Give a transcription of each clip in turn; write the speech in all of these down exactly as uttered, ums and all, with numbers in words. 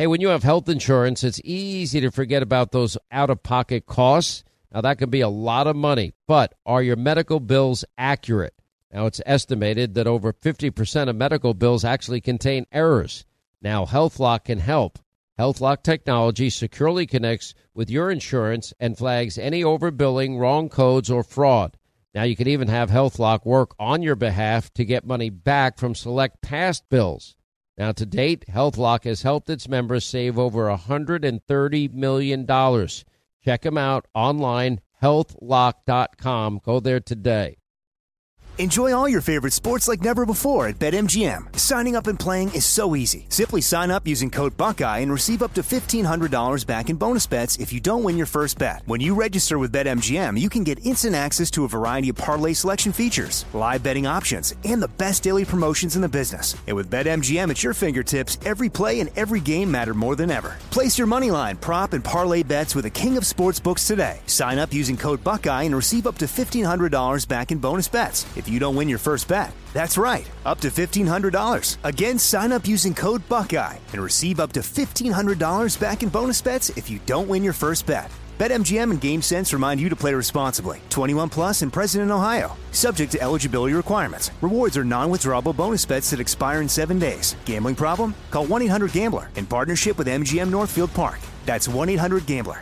Hey, when you have health insurance, it's easy to forget about those out-of-pocket costs. Now, that can be a lot of money, but are your medical bills accurate? Now, it's estimated that over fifty percent of medical bills actually contain errors. Now, HealthLock can help. HealthLock technology securely connects with your insurance and flags any overbilling, wrong codes, or fraud. Now, you can even have HealthLock work on your behalf to get money back from select past bills. Now, to date, HealthLock has helped its members save over one hundred thirty million dollars. Check them out online, health lock dot com. Go there today. Enjoy all your favorite sports like never before at BetMGM. Signing up and playing is so easy. Simply sign up using code Buckeye and receive up to fifteen hundred dollars back in bonus bets if you don't win your first bet. When you register with BetMGM, you can get instant access to a variety of parlay selection features, live betting options, and the best daily promotions in the business. And with BetMGM at your fingertips, every play and every game matter more than ever. Place your moneyline, prop, and parlay bets with the king of sportsbooks today. Sign up using code Buckeye and receive up to fifteen hundred dollars back in bonus bets if you don't win your first bet. That's right, up to fifteen hundred dollars. Again, sign up using code Buckeye and receive up to fifteen hundred dollars back in bonus bets if you don't win your first bet. BetMGM and GameSense remind you to play responsibly. twenty-one plus and present in Ohio. Subject to eligibility requirements. Rewards are non-withdrawable bonus bets that expire in seven days. Gambling problem? Call one eight hundred gambler in partnership with M G M Northfield Park. That's one eight hundred gambler.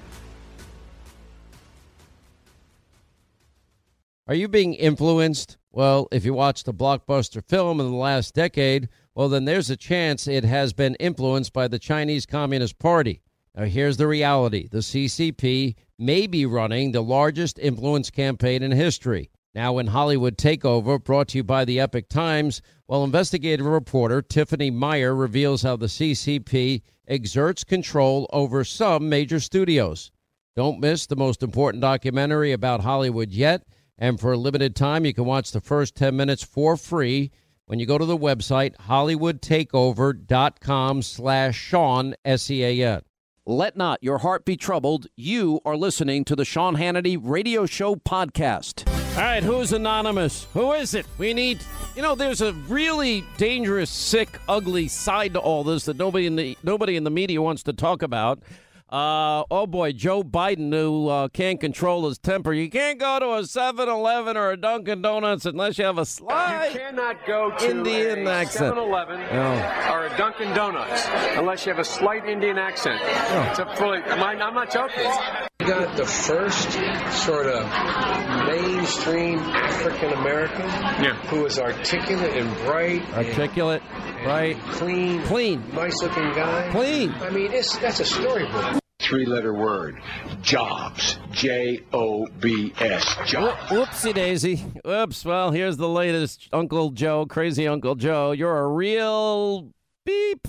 Are you being influenced? Well, if you watched a blockbuster film in the last decade, well, then there's a chance it has been influenced by the Chinese Communist Party. Now, here's the reality. The C C P may be running the largest influence campaign in history. Now, in Hollywood Takeover, brought to you by the Epic Times, well, investigative reporter Tiffany Meyer reveals how the C C P exerts control over some major studios. Don't miss the most important documentary about Hollywood yet. And for a limited time, you can watch the first ten minutes for free when you go to the website hollywood takeover dot com slash Sean, S E A N. Let not your heart be troubled. You are listening to the Sean Hannity Radio Show podcast. All right, who's anonymous? Who is it? We need, you know, there's a really dangerous, sick, ugly side to all this that nobody in the nobody in the media wants to talk about. Uh, oh, boy, Joe Biden, who uh, can't control his temper. You can't go to a seven eleven or a Dunkin' Donuts unless you have a slight You cannot go to Indian a accent. seven eleven No. or a Dunkin' Donuts unless you have a slight Indian accent. Oh. It's a fully, am I, I'm not joking. You got the first sort of mainstream African American Yeah. who is articulate and bright, Articulate, and, right? and clean, Clean. nice-looking guy. Clean. I mean, it's that's a storybook. Three-letter word, jobs, J O B S, jobs. Whoopsie daisy. Oops. Well, here's the latest. Uncle Joe, crazy Uncle Joe. You're a real beep.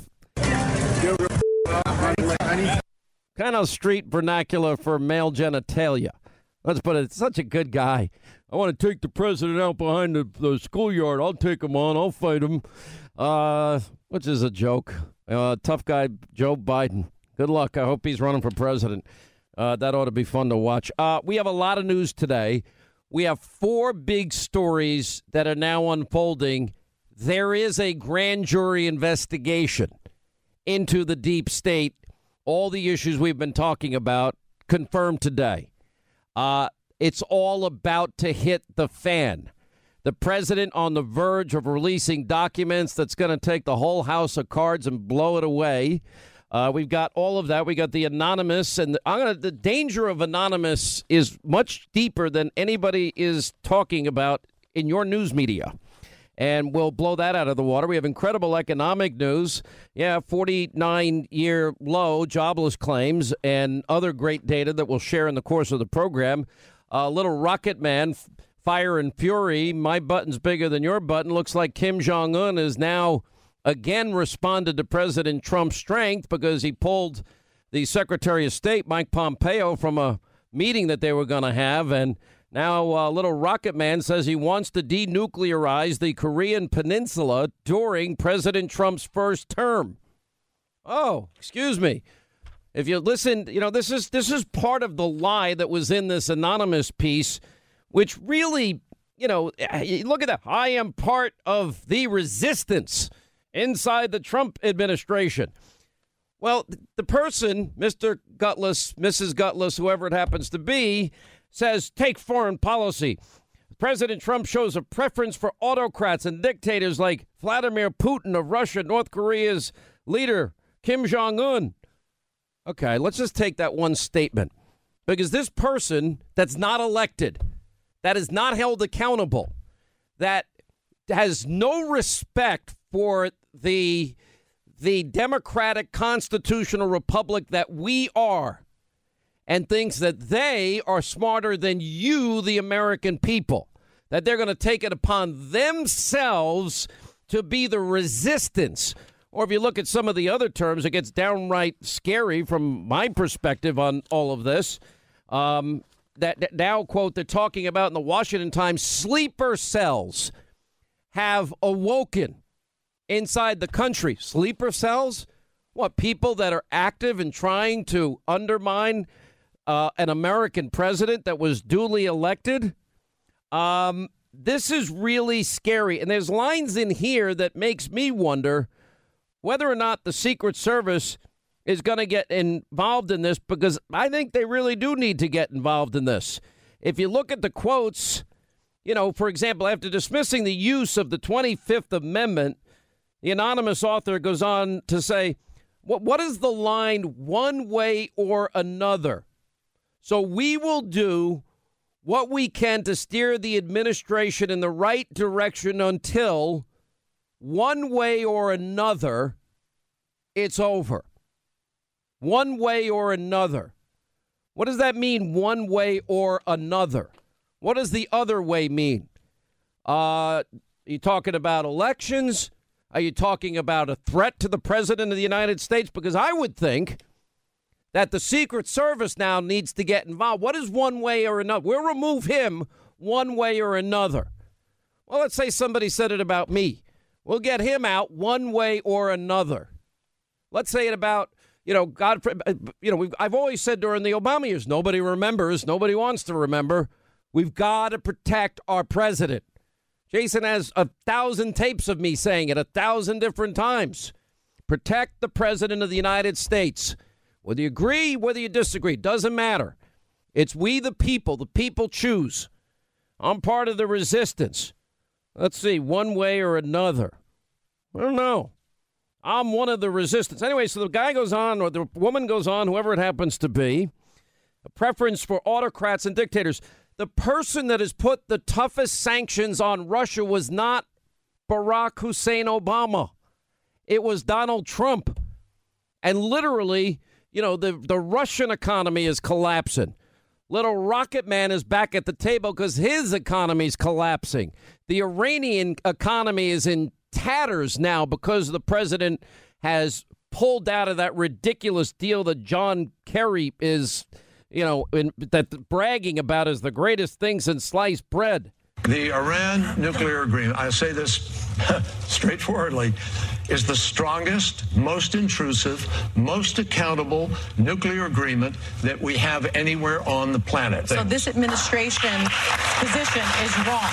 Kind of street vernacular for male genitalia. Let's put it. Such a good guy. I want to take the president out behind the, the schoolyard. I'll take him on. I'll fight him. Uh, which is a joke. Uh, tough guy, Joe Biden. Good luck. I hope he's running for president. Uh, that ought to be fun to watch. Uh, we have a lot of news today. We have four big stories that are now unfolding. There is a grand jury investigation into the deep state. All the issues we've been talking about confirmed today. Uh, it's all about to hit the fan. The president on the verge of releasing documents that's going to take the whole house of cards and blow it away. Uh, we've got all of that. We got the anonymous, and the, I'm gonna, the danger of anonymous is much deeper than anybody is talking about in your news media. And we'll blow that out of the water. We have incredible economic news. Yeah, forty-nine year low jobless claims and other great data that we'll share in the course of the program. Uh, little rocket man, f- fire and fury. My button's bigger than your button. Looks like Kim Jong-un is now again responded to President Trump's strength because he pulled the Secretary of State, Mike Pompeo, from a meeting that they were going to have. And now uh, little rocket man says he wants to denuclearize the Korean Peninsula during President Trump's first term. Oh, excuse me. If you listen, you know, this is this is part of the lie that was in this anonymous piece, which really, you know, look at that. I am part of the resistance inside the Trump administration. Well, the person, Mister Gutless, Missus Gutless, whoever it happens to be, says take foreign policy. President Trump shows a preference for autocrats and dictators like Vladimir Putin of Russia, North Korea's leader, Kim Jong-un. Okay, let's just take that one statement. Because this person that's not elected, that is not held accountable, that has no respect for the, the democratic constitutional republic that we are, and thinks that they are smarter than you, the American people, that they're going to take it upon themselves to be the resistance. Or if you look at some of the other terms, it gets downright scary from my perspective on all of this. Um, that, that now, quote, they're talking about in the Washington Times, sleeper cells have awoken inside the country. Sleeper cells? What, people that are active and trying to undermine Uh, an American president that was duly elected? Um, this is really scary. And there's lines in here that makes me wonder whether or not the Secret Service is going to get involved in this, because I think they really do need to get involved in this. If you look at the quotes, you know, for example, after dismissing the use of the twenty-fifth Amendment, the anonymous author goes on to say, what, what is the line one way or another? So we will do what we can to steer the administration in the right direction until one way or another, it's over. One way or another. What does that mean, one way or another? What does the other way mean? Uh, are you talking about elections? Are you talking about a threat to the president of the United States? Because I would think that the Secret Service now needs to get involved. What is one way or another? We'll remove him one way or another. Well, let's say somebody said it about me. We'll get him out one way or another. Let's say it about, you know, God, you know, we've, I've always said during the Obama years, nobody remembers, nobody wants to remember. We've got to protect our president. Jason has a thousand tapes of me saying it a thousand different times. Protect the president of the United States. Whether you agree, whether you disagree, doesn't matter. It's we the people. The people choose. I'm part of the resistance. Let's see, one way or another. I don't know. I'm one of the resistance. Anyway, so the guy goes on, or the woman goes on, whoever it happens to be, a preference for autocrats and dictators. The person that has put the toughest sanctions on Russia was not Barack Hussein Obama. It was Donald Trump. And literally, you know, the, the Russian economy is collapsing. Little Rocket Man is back at the table because his economy is collapsing. The Iranian economy is in tatters now because the president has pulled out of that ridiculous deal that John Kerry is, you know, in, that bragging about as the greatest thing since sliced bread. The Iran nuclear agreement, I say this straightforwardly, is the strongest, most intrusive, most accountable nuclear agreement that we have anywhere on the planet. So this administration's position is wrong.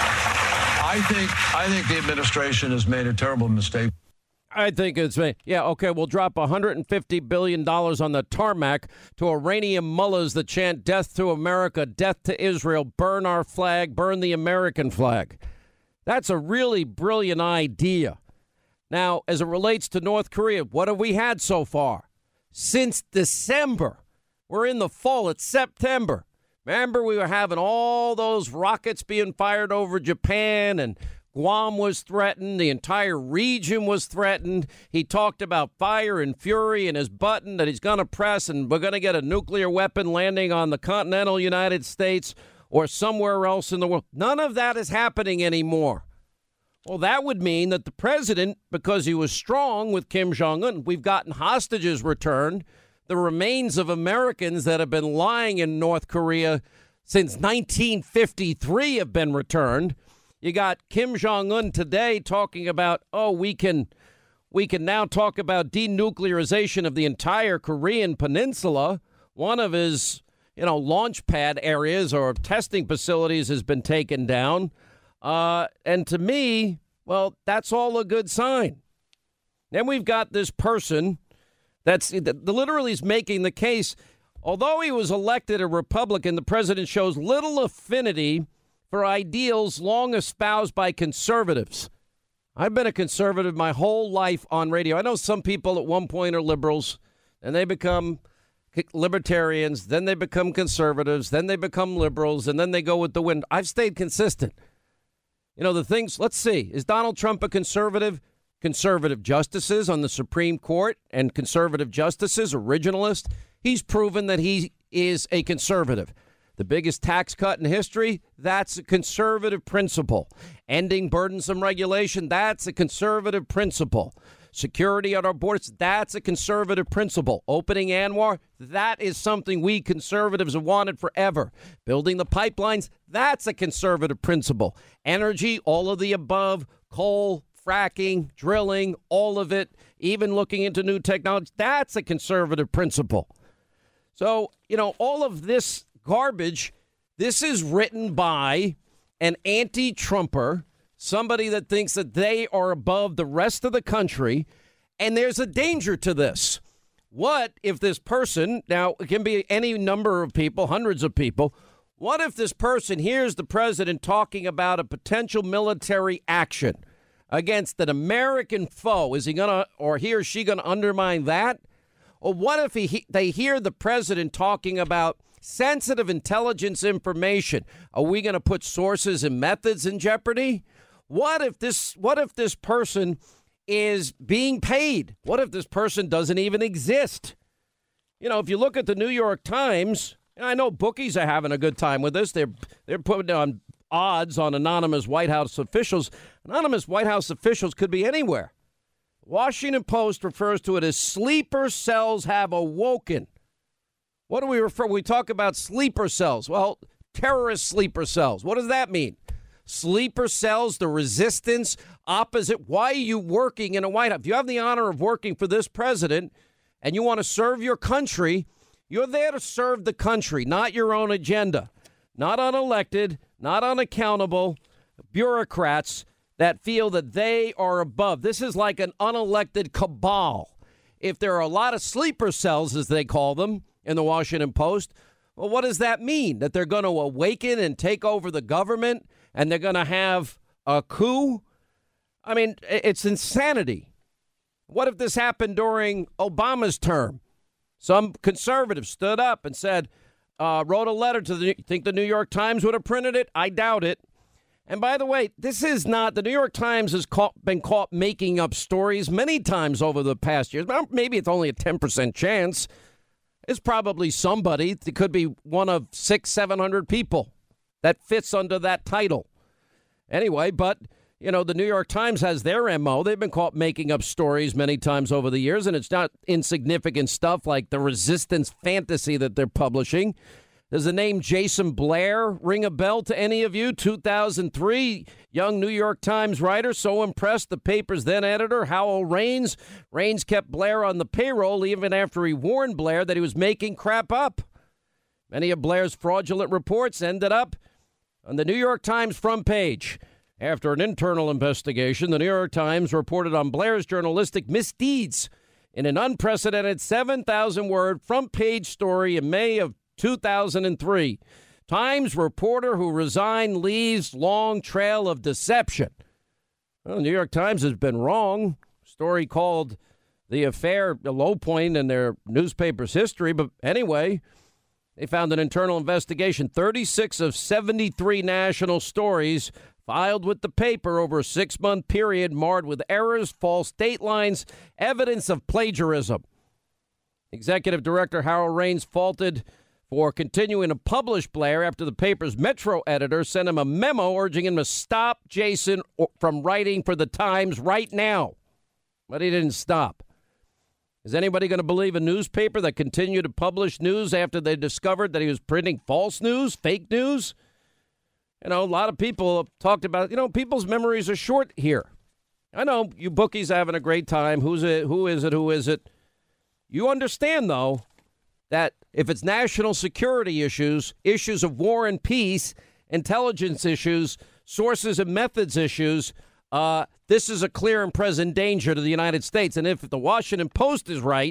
I think I think the administration has made a terrible mistake. I think it's, yeah, okay, we'll drop one hundred fifty billion dollars on the tarmac to Iranian mullahs that chant death to America, death to Israel, burn our flag, burn the American flag. That's a really brilliant idea. Now, as it relates to North Korea, what have we had so far? Since December. We're in the fall. It's September. Remember, we were having all those rockets being fired over Japan, and Guam was threatened. The entire region was threatened. He talked about fire and fury and his button that he's going to press, and we're going to get a nuclear weapon landing on the continental United States or somewhere else in the world. None of that is happening anymore. Well, that would mean that the president, because he was strong with Kim Jong-un, we've gotten hostages returned. The remains of Americans that have been lying in North Korea since nineteen fifty-three have been returned. You got Kim Jong-un today talking about, oh, we can we can now talk about denuclearization of the entire Korean peninsula. One of his, you know, launch pad areas or testing facilities has been taken down. Uh, and to me, well, that's all a good sign. Then we've got this person That's the, the literally is making the case. Although he was elected a Republican, the president shows little affinity for ideals long espoused by conservatives. I've been a conservative my whole life on radio. I know some people at one point are liberals, and they become libertarians, then they become conservatives, then they become liberals, and then they go with the wind. I've stayed consistent. You know, the things, let's see, is Donald Trump a conservative? Conservative justices on the Supreme Court and conservative justices, originalist. He's proven that he is a conservative. The biggest tax cut in history, that's a conservative principle. Ending burdensome regulation, that's a conservative principle. Security at our borders, that's a conservative principle. Opening ANWR, that is something we conservatives have wanted forever. Building the pipelines, that's a conservative principle. Energy, all of the above, coal, fracking, drilling, all of it, even looking into new technology, that's a conservative principle. So, you know, all of this garbage, this is written by an anti-Trumper, somebody that thinks that they are above the rest of the country, and there's a danger to this. What if this person, now it can be any number of people, hundreds of people, what if this person hears the president talking about a potential military action against an American foe? Is he going to, or he or she going to undermine that? Or what if he, they hear the president talking about sensitive intelligence information? Are we going to put sources and methods in jeopardy? What if this, what if this person is being paid? What if this person doesn't even exist? You know, if you look at the New York Times, and I know bookies are having a good time with this. They're, they're putting on odds on anonymous White House officials. Anonymous White House officials could be anywhere. Washington Post refers to it as sleeper cells have awoken. What do we refer? We talk about sleeper cells. Well, terrorist sleeper cells. What does that mean? Sleeper cells, the resistance, opposite. Why are you working in a White House? If you have the honor of working for this president and you want to serve your country, you're there to serve the country, not your own agenda. Not unelected, not unaccountable bureaucrats that feel that they are above. This is like an unelected cabal. If there are a lot of sleeper cells, as they call them, in the Washington Post, well, what does that mean? That they're going to awaken and take over the government and they're going to have a coup? I mean, it's insanity. What if this happened during Obama's term? Some conservatives stood up and said, uh, wrote a letter to the, think the New York Times would have printed it? I doubt it. And by the way, this is not, the New York Times has caught, been caught making up stories many times over the past years. Maybe it's only a ten percent chance. It's probably somebody. It could be one of six, seven hundred people that fits under that title. Anyway, but, you know, the New York Times has their M O. They've been caught making up stories many times over the years, and it's not insignificant stuff like the resistance fantasy that they're publishing. Does the name Jason Blair ring a bell to any of you? two thousand three, young New York Times writer, so impressed the paper's then editor, Howell Raines. Raines kept Blair on the payroll even after he warned Blair that he was making crap up. Many of Blair's fraudulent reports ended up on the New York Times front page. After an internal investigation, the New York Times reported on Blair's journalistic misdeeds in an unprecedented seven thousand word front page story in May of two thousand three. Times reporter who resigned leaves long trail of deception. Well, the New York Times has been wrong. Story called the affair a low point in their newspaper's history. But anyway, they found an internal investigation. thirty-six of seventy-three national stories filed with the paper over a six-month period marred with errors, false date lines, evidence of plagiarism. Executive Director Howell Raines faulted for continuing to publish Blair after the paper's Metro editor sent him a memo urging him to stop Jason from writing for the Times right now. But he didn't stop. Is anybody going to believe a newspaper that continued to publish news after they discovered that he was printing false news, fake news? You know, a lot of people have talked about, you know, people's memories are short here. I know you bookies are having a great time. Who's it? Who is it? Who is it? You understand, though, that if it's national security issues, issues of war and peace, intelligence issues, sources and methods issues, uh, this is a clear and present danger to the United States. And if the Washington Post is right,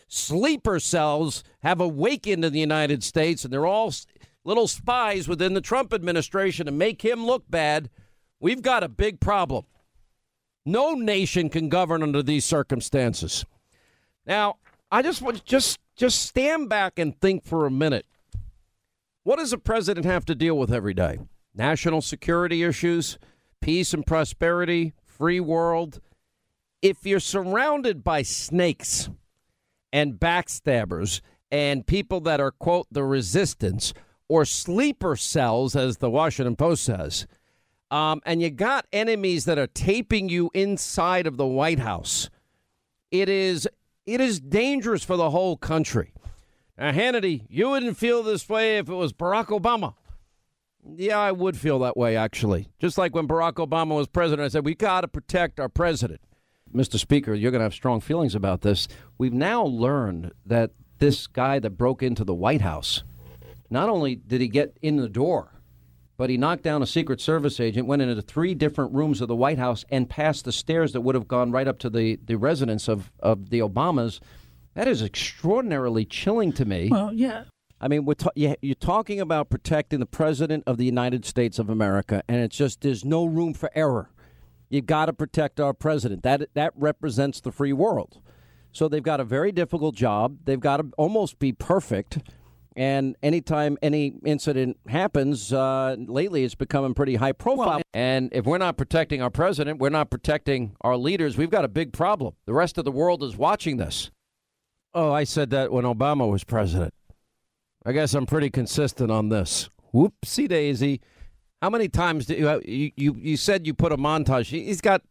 sleeper cells have awakened in the United States, and they're all little spies within the Trump administration to make him look bad, we've got a big problem. No nation can govern under these circumstances. Now, I just want just just stand back and think for a minute. What does a president have to deal with every day? National security issues, peace and prosperity, free world. If you're surrounded by snakes and backstabbers and people that are, quote, the resistance or sleeper cells, as the Washington Post says, um, and you got enemies that are taping you inside of the White House, it is it is dangerous for the whole country. Now, Hannity, you wouldn't feel this way if it was Barack Obama. Yeah, I would feel that way, actually. Just like when Barack Obama was president, I said, we got to protect our president. Mister Speaker, you're going to have strong feelings about this. We've now learned that this guy that broke into the White House, not only did he get in the door, but he knocked down a Secret Service agent, went into three different rooms of the White House and passed the stairs that would have gone right up to the, the residence of, of the Obamas. That is extraordinarily chilling to me. Well, yeah. I mean, we're ta- you're talking about protecting the president of the United States of America, and it's just there's no room for error. You got to protect our president. That that represents the free world. So they've got a very difficult job. They've got to almost be perfect. And anytime any incident happens, uh, lately it's becoming pretty high profile. Well, and if we're not protecting our president, we're not protecting our leaders, we've got a big problem. The rest of the world is watching this. Oh, I said that when Obama was president. I guess I'm pretty consistent on this. Whoopsie daisy. How many times did you, you, you, you said you put a montage? He's got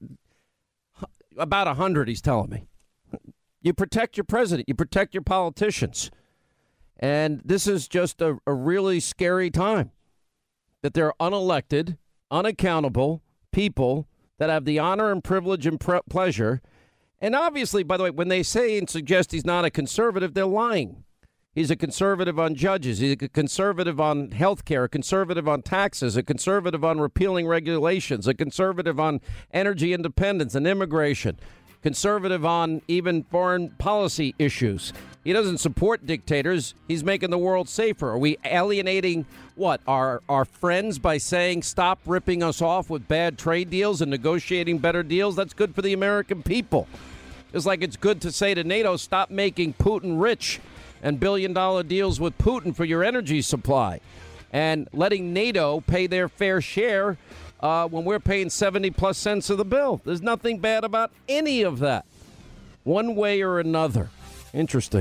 about a hundred, he's telling me. You protect your president. You protect your politicians. And this is just a, a really scary time that they're unelected, unaccountable people that have the honor and privilege and pre- pleasure. And obviously, by the way, when they say and suggest he's not a conservative, they're lying. He's a conservative on judges. He's a conservative on health care, a conservative on taxes, a conservative on repealing regulations, a conservative on energy independence and immigration, conservative on even foreign policy issues. He doesn't support dictators. He's making the world safer. Are we alienating what? Our, our friends by saying stop ripping us off with bad trade deals and negotiating better deals? That's good for the American people. Just like it's good to say to NATO, stop making Putin rich and billion-dollar deals with Putin for your energy supply, and letting NATO pay their fair share uh, when we're paying seventy-plus cents of the bill. There's nothing bad about any of that, one way or another. Interesting.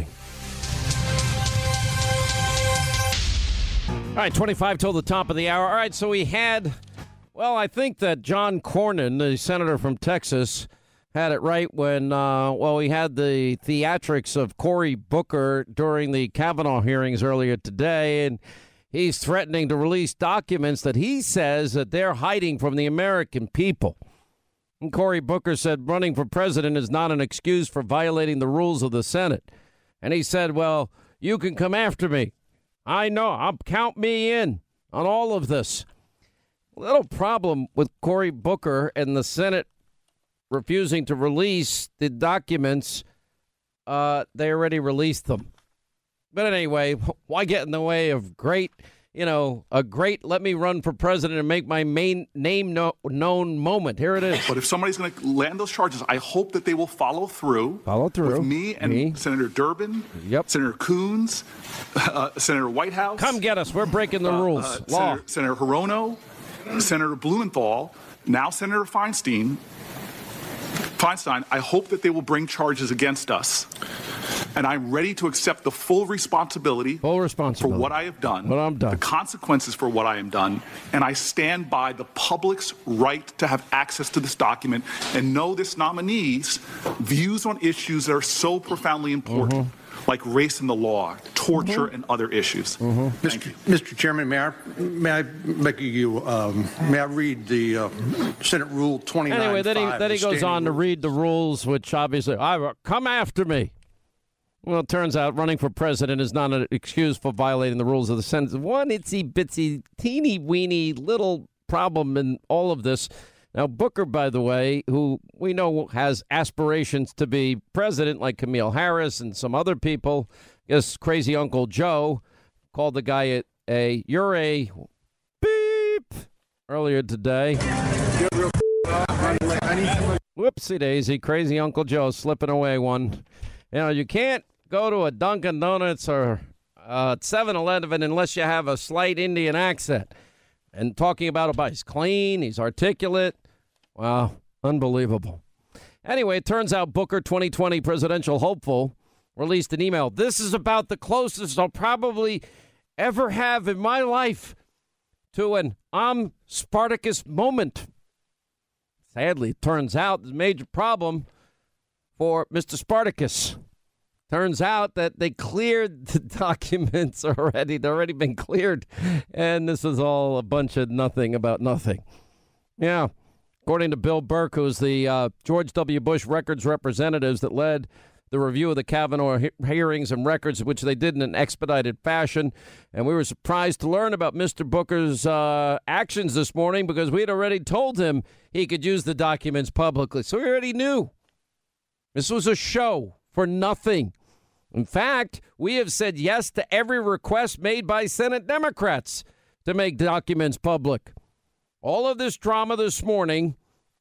All right, twenty-five till the top of the hour. All right, so we had, well, I think that John Cornyn, the senator from Texas, had it right when, uh, well, we had the theatrics of Cory Booker during the Kavanaugh hearings earlier today, and he's threatening to release documents that he says that they're hiding from the American people. And Cory Booker said running for president is not an excuse for violating the rules of the Senate. And he said, well, you can come after me. I know. I'll count me in on all of this. Little problem with Cory Booker and the Senate refusing to release the documents. Uh, they already released them. But anyway, why get in the way of great, you know, a great let me run for president and make my main name no, known moment. Here it is. But if somebody's going to land those charges, I hope that they will follow through. Follow through. With me and me. Senator Durbin, yep. Senator Coons, uh, Senator Whitehouse. Come get us. We're breaking the uh, rules. Uh, Law. Senator, Senator Hirono, Senator Blumenthal, now Senator Feinstein. Feinstein, I hope that they will bring charges against us. And I'm ready to accept the full responsibility, full responsibility for what I have done, what I'm done, the consequences for what I am done, and I stand by the public's right to have access to this document and know this nominee's views on issues that are so profoundly important, mm-hmm. like race and the law, torture, mm-hmm. and other issues. Mm-hmm. Thank you. Mister Chairman, may I may I make you um, may I read the uh, Senate Rule twenty-nine? Anyway, then he then he goes on to read the rules, which obviously, I come after me. Well, it turns out running for president is not an excuse for violating the rules of the Senate. One itsy bitsy, teeny weeny little problem in all of this Now, Booker, by the way, who we know has aspirations to be president, like Kamala Harris and some other people, I guess crazy Uncle Joe called the guy a, a you're a beep earlier today. Whoopsie daisy, crazy Uncle Joe slipping away one. You know, you can't go to a Dunkin' Donuts or uh, seven eleven unless you have a slight Indian accent. And talking about a he's clean, he's articulate. Wow, unbelievable. Anyway, it turns out Booker, twenty twenty presidential hopeful, released an email. This is about the closest I'll probably ever have in my life to an I'm Spartacus moment. Sadly, it turns out the major problem for Mister Spartacus. Turns out that they cleared the documents already. They've already been cleared. And this is all a bunch of nothing about nothing. Yeah. According to Bill Burke, who's the uh, George W. Bush records representatives that led the review of the Kavanaugh he- hearings and records, which they did in an expedited fashion. And we were surprised to learn about Mister Booker's uh, actions this morning because we had already told him he could use the documents publicly. So we already knew. This was a show for nothing. In fact, we have said yes to every request made by Senate Democrats to make documents public. All of this drama this morning,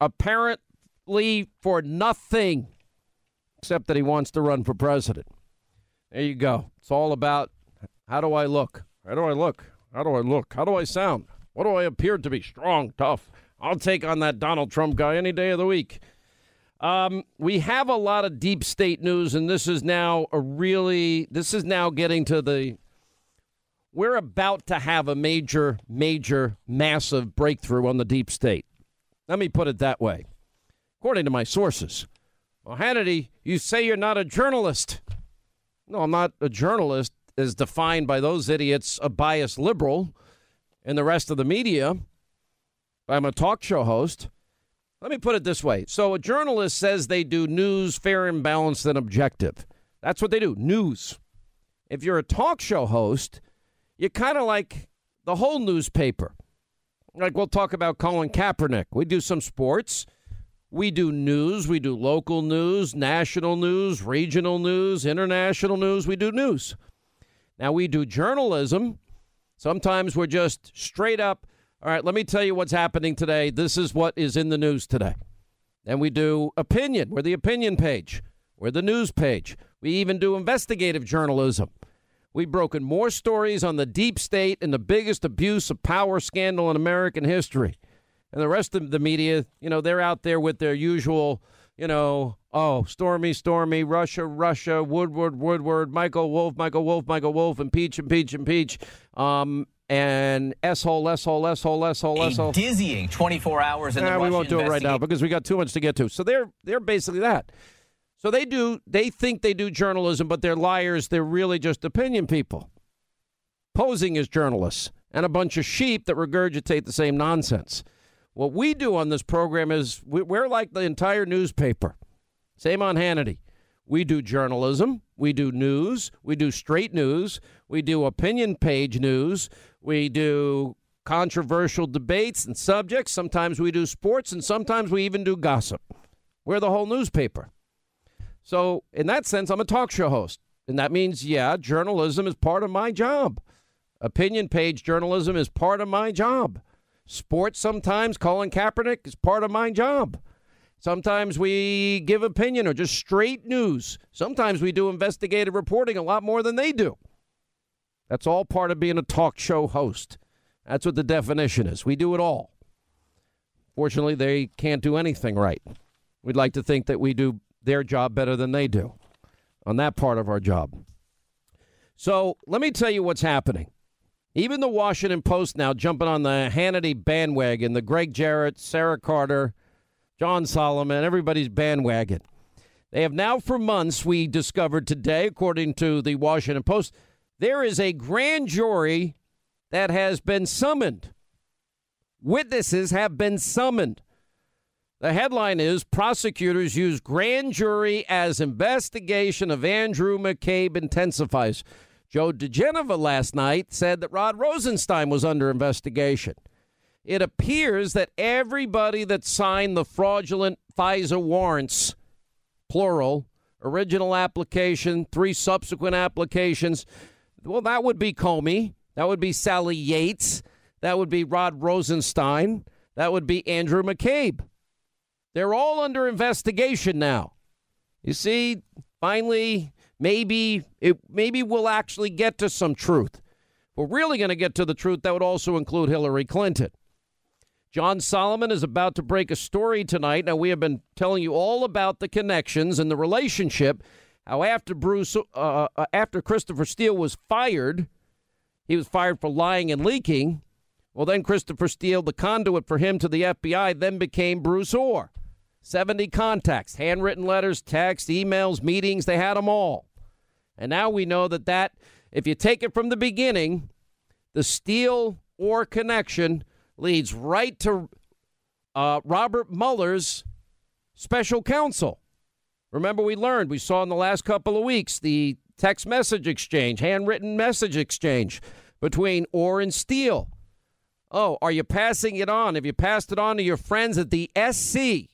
apparently for nothing, except that he wants to run for president. There you go. It's all about how do I look? How do I look? How do I look? How do I sound? What do I appear to be? Strong, tough. I'll take on that Donald Trump guy any day of the week. Um, we have a lot of deep state news, and this is now a really, this is now getting to the, we're about to have a major, major, massive breakthrough on the deep state. Let me put it that way. According to my sources. Well, Hannity, you say you're not a journalist. No, I'm not a journalist as defined by those idiots, a biased liberal, and the rest of the media. I'm a talk show host. Let me put it this way. So a journalist says they do news fair and balanced and objective. That's what they do, news. If you're a talk show host, you're kind of like the whole newspaper. Like we'll talk about Colin Kaepernick. We do some sports. We do news. We do local news, national news, regional news, international news. We do news. Now we do journalism. Sometimes we're just straight up. All right, let me tell you what's happening today. This is what is in the news today. And we do opinion. We're the opinion page. We're the news page. We even do investigative journalism. We've broken more stories on the deep state and the biggest abuse of power scandal in American history. And the rest of the media, you know, they're out there with their usual, you know, oh, Stormy, Stormy, Russia, Russia, Woodward, Woodward, Michael Wolff, Michael Wolff, Michael Wolff, impeach, impeach, impeach. Um... And S-hole, S-hole, S-hole, S-hole, S-hole. A dizzying twenty-four hours in the nah, Russian we won't do it right now because we got too much to get to. So they're they're basically that. So they do they think they do journalism, but they're liars. They're really just opinion people posing as journalists and a bunch of sheep that regurgitate the same nonsense. What we do on this program is we're like the entire newspaper. Same on Hannity. We do journalism. We do news. We do straight news. We do opinion page news. We do controversial debates and subjects. Sometimes we do sports, and sometimes we even do gossip. We're the whole newspaper. So in that sense, I'm a talk show host. And that means, yeah, journalism is part of my job. Opinion page journalism is part of my job. Sports sometimes, Colin Kaepernick is part of my job. Sometimes we give opinion or just straight news. Sometimes we do investigative reporting a lot more than they do. That's all part of being a talk show host. That's what the definition is. We do it all. Fortunately, they can't do anything right. We'd like to think that we do their job better than they do on that part of our job. So let me tell you what's happening. Even the Washington Post now jumping on the Hannity bandwagon, the Greg Jarrett, Sarah Carter, John Solomon, everybody's bandwagon. They have now for months, we discovered today, according to the Washington Post, there is a grand jury that has been summoned. Witnesses have been summoned. The headline is, prosecutors use grand jury as investigation of Andrew McCabe intensifies. Joe DeGenova last night said that Rod Rosenstein was under investigation. it appears that everybody that signed the fraudulent FISA warrants, plural, original application, three subsequent applications, well, that would be Comey. That would be Sally Yates. That would be Rod Rosenstein. That would be Andrew McCabe. They're all under investigation now. You see, finally, maybe it, maybe we'll actually get to some truth. We're really going to get to the truth. That would also include Hillary Clinton. John Solomon is about to break a story tonight. Now, we have been telling you all about the connections and the relationship, how after Bruce, uh, after Christopher Steele was fired, he was fired for lying and leaking. Well, then Christopher Steele, the conduit for him to the F B I, then became Bruce Ohr. seventy contacts, handwritten letters, texts, emails, meetings, they had them all. And now we know that that, if you take it from the beginning, the Steele-Ohr connection leads right to uh, Robert Mueller's special counsel. Remember, we learned, we saw in the last couple of weeks, the text message exchange, handwritten message exchange between Ohr and Steele. Oh, are you passing it on? Have you passed it on to your friends at the S C?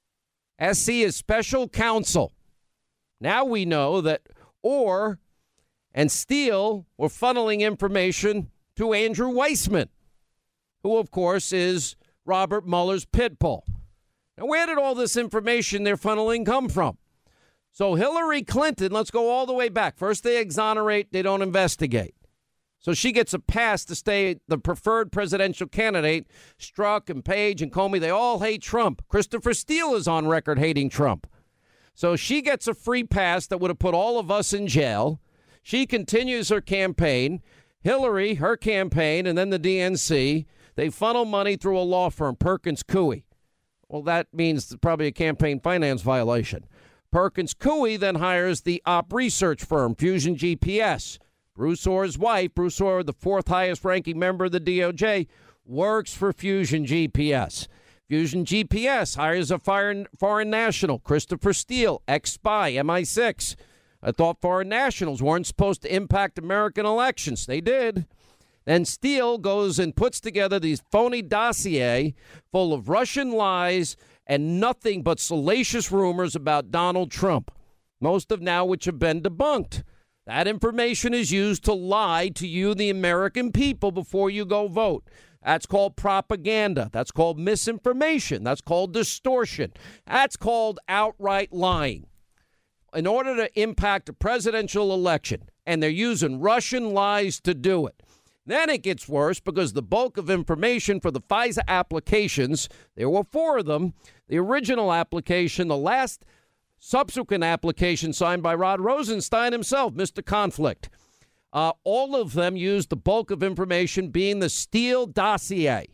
S C is special counsel. Now we know that Ohr and Steele were funneling information to Andrew Weissman, who, of course, is Robert Mueller's pit bull. Now, where did all this information they're funneling come from? So Hillary Clinton, let's go all the way back. First, they exonerate, they don't investigate. So she gets a pass to stay the preferred presidential candidate. Strzok and Page and Comey, they all hate Trump. Christopher Steele is on record hating Trump. So she gets a free pass that would have put all of us in jail. She continues her campaign. Hillary, her campaign, and then the D N C, they funnel money through a law firm, Perkins Coie. Well, that means probably a campaign finance violation. Perkins Coie then hires the op research firm, Fusion G P S. Bruce Ohr's wife, Bruce Ohr, the fourth highest ranking member of the D O J, works for Fusion G P S. Fusion G P S hires a foreign, foreign national, Christopher Steele, ex-spy, M I six. I thought foreign nationals weren't supposed to impact American elections. They did. Then Steele goes and puts together these phony dossier full of Russian lies and nothing but salacious rumors about Donald Trump, most of now which have been debunked. That information is used to lie to you, the American people, before you go vote. That's called propaganda. That's called misinformation. That's called distortion. That's called outright lying. In order to impact a presidential election, and they're using Russian lies to do it. Then it gets worse because the bulk of information for the FISA applications, there were four of them, the original application, the last subsequent application signed by Rod Rosenstein himself, Mister Conflict. Uh, all of them used the bulk of information being the Steele dossier.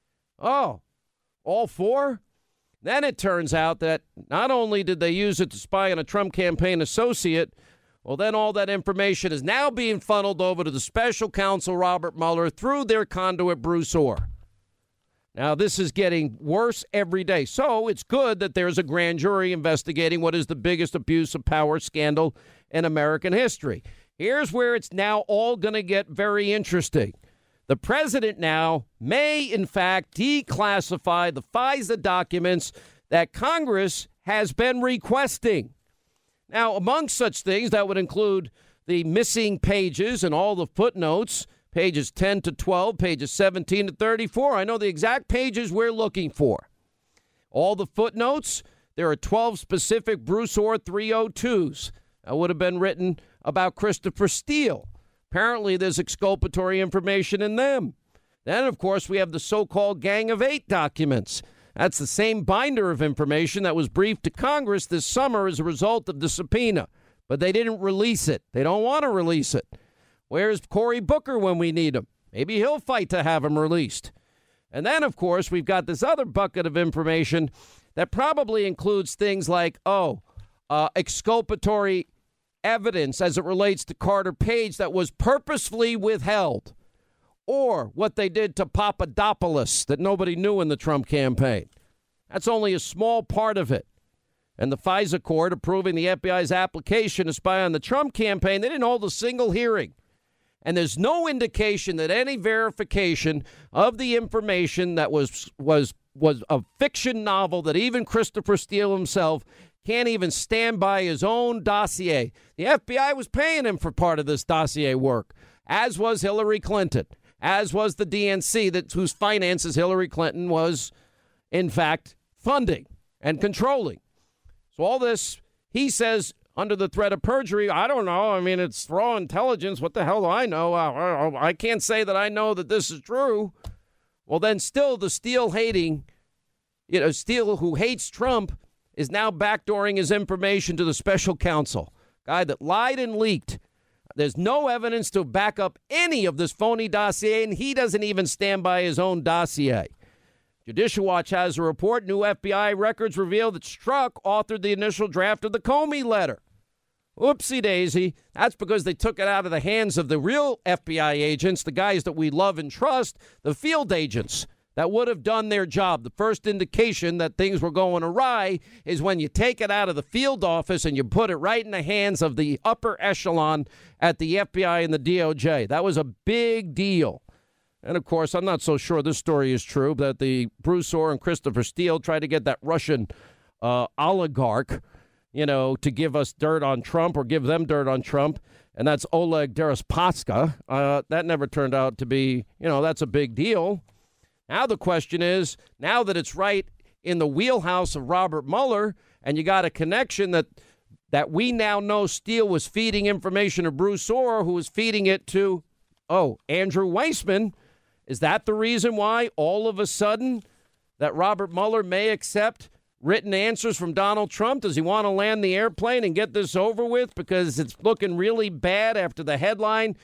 Oh, all four? Then it turns out that not only did they use it to spy on a Trump campaign associate, well, then all that information is now being funneled over to the special counsel, Robert Mueller, through their conduit, Bruce Ohr. Now, this is getting worse every day. So it's good that there's a grand jury investigating what is the biggest abuse of power scandal in American history. Here's where it's now all going to get very interesting. The president now may, in fact, declassify the FISA documents that Congress has been requesting. Now, among such things, that would include the missing pages and all the footnotes, pages ten to twelve, pages seventeen to thirty-four. I know the exact pages we're looking for. All the footnotes, there are twelve specific Bruce Ohr three oh twos that would have been written about Christopher Steele. Apparently, there's exculpatory information in them. Then, of course, we have the so-called Gang of Eight documents. That's the same binder of information that was briefed to Congress this summer as a result of the subpoena. But they didn't release it. They don't want to release it. Where's Cory Booker when we need him? Maybe he'll fight to have him released. And then, of course, we've got this other bucket of information that probably includes things like, oh, uh, exculpatory evidence as it relates to Carter Page that was purposefully withheld, or what they did to Papadopoulos that nobody knew in the Trump campaign. That's only a small part of it. And the FISA court approving the F B I's application to spy on the Trump campaign, they didn't hold a single hearing. And there's no indication that any verification of the information that was was was a fiction novel that even Christopher Steele himself can't even stand by his own dossier. The F B I was paying him for part of this dossier work, as was Hillary Clinton, as was the D N C, that whose finances Hillary Clinton was, in fact, funding and controlling. So all this, he says, under the threat of perjury, I don't know. I mean, it's raw intelligence. What the hell do I know? I, I can't say that I know that this is true. Well, then still the Steele hating, you know, Steele who hates Trump is now backdooring his information to the special counsel, guy that lied and leaked. There's no evidence to back up any of this phony dossier, and he doesn't even stand by his own dossier. Judicial Watch has a report. New F B I records reveal that Strzok authored the initial draft of the Comey letter. Oopsie daisy. That's because they took it out of the hands of the real F B I agents, the guys that we love and trust, the field agents that would have done their job. The first indication that things were going awry is when you take it out of the field office and you put it right in the hands of the upper echelon at the F B I and the D O J. That was a big deal. And, of course, I'm not so sure this story is true, that the Bruce Orr and Christopher Steele tried to get that Russian uh, oligarch, you know, to give us dirt on Trump or give them dirt on Trump. And that's Oleg Deripaska. Uh, that never turned out to be, you know, that's a big deal. Now the question is, now that it's right in the wheelhouse of Robert Mueller, and you got a connection that that we now know Steele was feeding information to Bruce Orr, who was feeding it to, oh, Andrew Weissman. Is that the reason why all of a sudden that Robert Mueller may accept written answers from Donald Trump? Does he want to land the airplane and get this over with because it's looking really bad after the headline?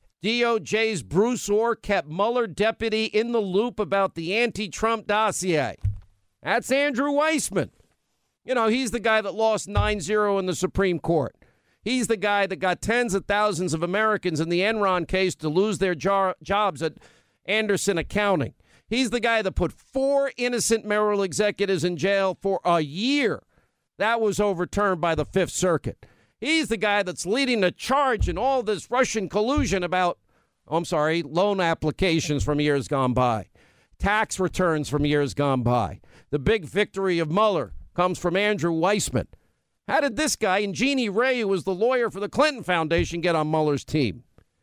D O J's Bruce Orr kept Mueller deputy in the loop about the anti-Trump dossier. That's Andrew Weissman. You know, he's the guy that lost nine zero in the Supreme Court. He's the guy that got tens of thousands of Americans in the Enron case to lose their jo- jobs at Anderson Accounting. He's the guy that put four innocent Merrill executives in jail for a year. That was overturned by the Fifth Circuit. He's the guy that's leading the charge in all this Russian collusion about, oh, I'm sorry, loan applications from years gone by, tax returns from years gone by. The big victory of Mueller comes from Andrew Weissman. How did this guy and Jeannie Ray, who was the lawyer for the Clinton Foundation, get on Mueller's team?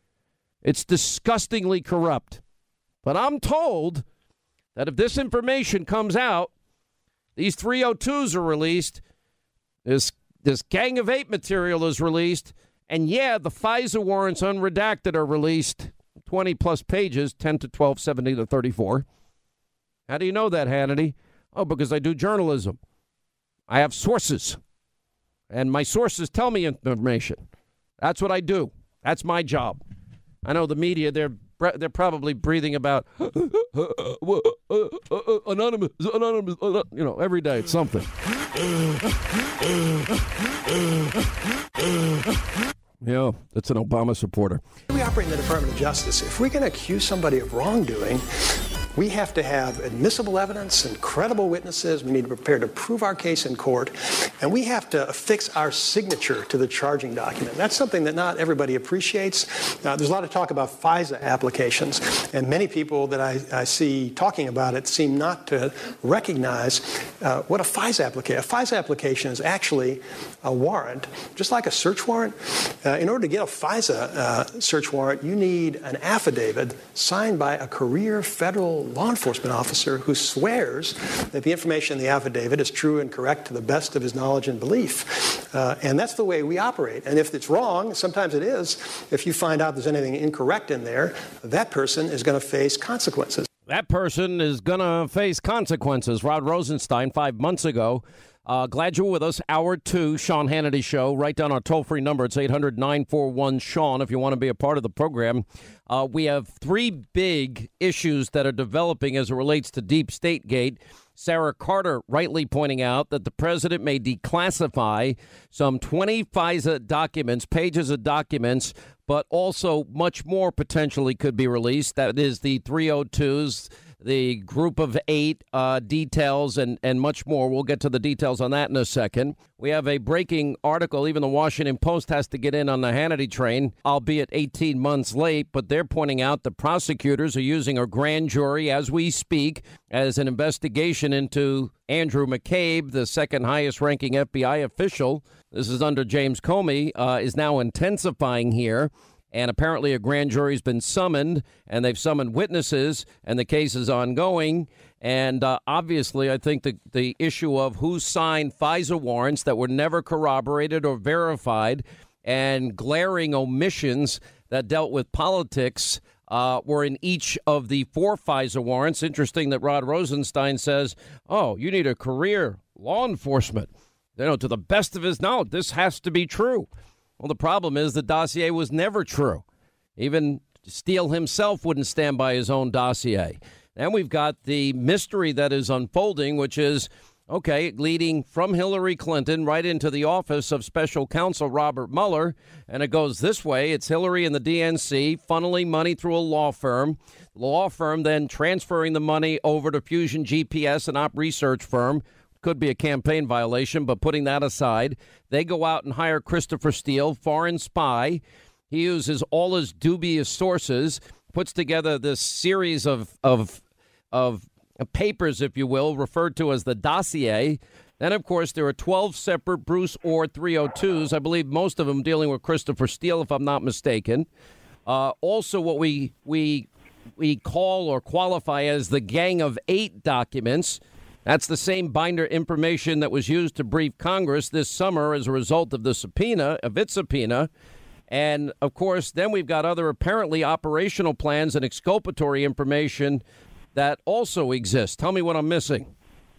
It's disgustingly corrupt. But I'm told that if this information comes out, these three oh twos are released, this this Gang of Eight material is released, and yeah, the FISA warrants unredacted are released, twenty-plus pages, ten to twelve, seventy to thirty-four. How do you know that, Hannity? Oh, because I do journalism. I have sources, and my sources tell me information. That's what I do. That's my job. I know the media, they're they're probably breathing about anonymous, anonymous, you know, every day it's something. Yeah, that's an Obama supporter. We operate in the Department of Justice. If we're going to accuse somebody of wrongdoing, we have to have admissible evidence and credible witnesses. We need to be prepared to prove our case in court. And we have to affix our signature to the charging document. That's something that not everybody appreciates. Uh, there's a lot of talk about FISA applications. And many people that I, I see talking about it seem not to recognize uh, what a FISA application. A FISA application is actually a warrant, just like a search warrant. Uh, in order to get a FISA uh, search warrant, you need an affidavit signed by a career federal law enforcement officer who swears that the information in the affidavit is true and correct to the best of his knowledge and belief. Uh, and that's the way we operate. And if it's wrong, sometimes it is, if you find out there's anything incorrect in there, that person is going to face consequences. That person is going to face consequences. Rod Rosenstein, five months ago. Uh, glad you were with us. Hour two, Sean Hannity Show. Write down our toll-free number. It's eight hundred, nine four one, Sean if you want to be a part of the program. Uh, we have three big issues that are developing as it relates to Deep State Gate. Sarah Carter rightly pointing out that the president may declassify some twenty FISA documents, pages of documents, but also much more potentially could be released. That is the three oh twos, the group of eight uh, details and, and much more. We'll get to the details on that in a second. We have a breaking article. Even the Washington Post has to get in on the Hannity train, albeit eighteen months late. But they're pointing out the prosecutors are using a grand jury as we speak as an investigation into Andrew McCabe, the second highest ranking F B I official. This is under James Comey, uh, is now intensifying here. And apparently a grand jury's been summoned, and they've summoned witnesses, and the case is ongoing. And uh, obviously, I think the, the issue of who signed FISA warrants that were never corroborated or verified and glaring omissions that dealt with politics uh, were in each of the four FISA warrants. Interesting that Rod Rosenstein says, oh, you need a career law enforcement. You know, to the best of his knowledge, this has to be true. Well, the problem is the dossier was never true. Even Steele himself wouldn't stand by his own dossier. And we've got the mystery that is unfolding, which is, okay, leading from Hillary Clinton right into the office of Special Counsel Robert Mueller. And it goes this way. It's Hillary and the D N C funneling money through a law firm. The law firm then transferring the money over to Fusion G P S, an op research firm. Could be a campaign violation, but putting that aside, they go out and hire Christopher Steele, foreign spy. He uses all his dubious sources, puts together this series of of of papers, if you will, referred to as the dossier. Then, of course, there are twelve separate Bruce Ohr three oh twos. I believe most of them dealing with Christopher Steele, if I'm not mistaken. Uh, also, what we we we call or qualify as the Gang of Eight documents. That's the same binder information that was used to brief Congress this summer as a result of the subpoena, of its subpoena. And, of course, then we've got other apparently operational plans and exculpatory information that also exist. Tell me what I'm missing.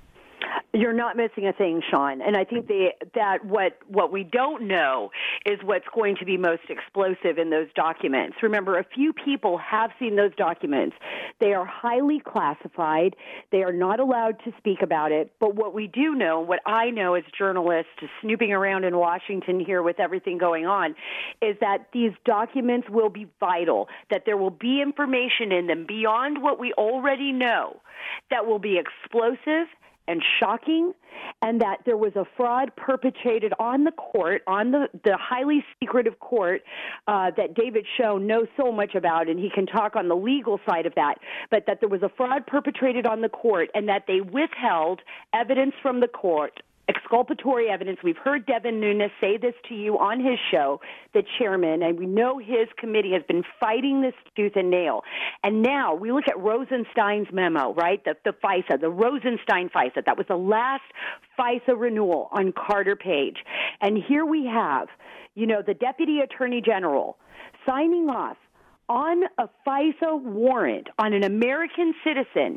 You're not missing a thing, Sean. And I think the, that what what we don't know is what's going to be most explosive in those documents. Remember, a few people have seen those documents. They are highly classified. They are not allowed to speak about it. But what we do know, what I know as journalists snooping around in Washington here with everything going on, is that these documents will be vital, that there will be information in them beyond what we already know that will be explosive and shocking, and that there was a fraud perpetrated on the court, on the, the highly secretive court uh, that David Schoen knows so much about, and he can talk on the legal side of that, but that there was a fraud perpetrated on the court and that they withheld evidence from the court, exculpatory evidence. We've heard Devin Nunes say this to you on his show, the chairman, and we know his committee has been fighting this tooth and nail. And now we look at Rosenstein's memo, right, the, the FISA, the Rosenstein FISA. That was the last FISA renewal on Carter Page. And here we have, you know, the Deputy Attorney General signing off on a FISA warrant on an American citizen,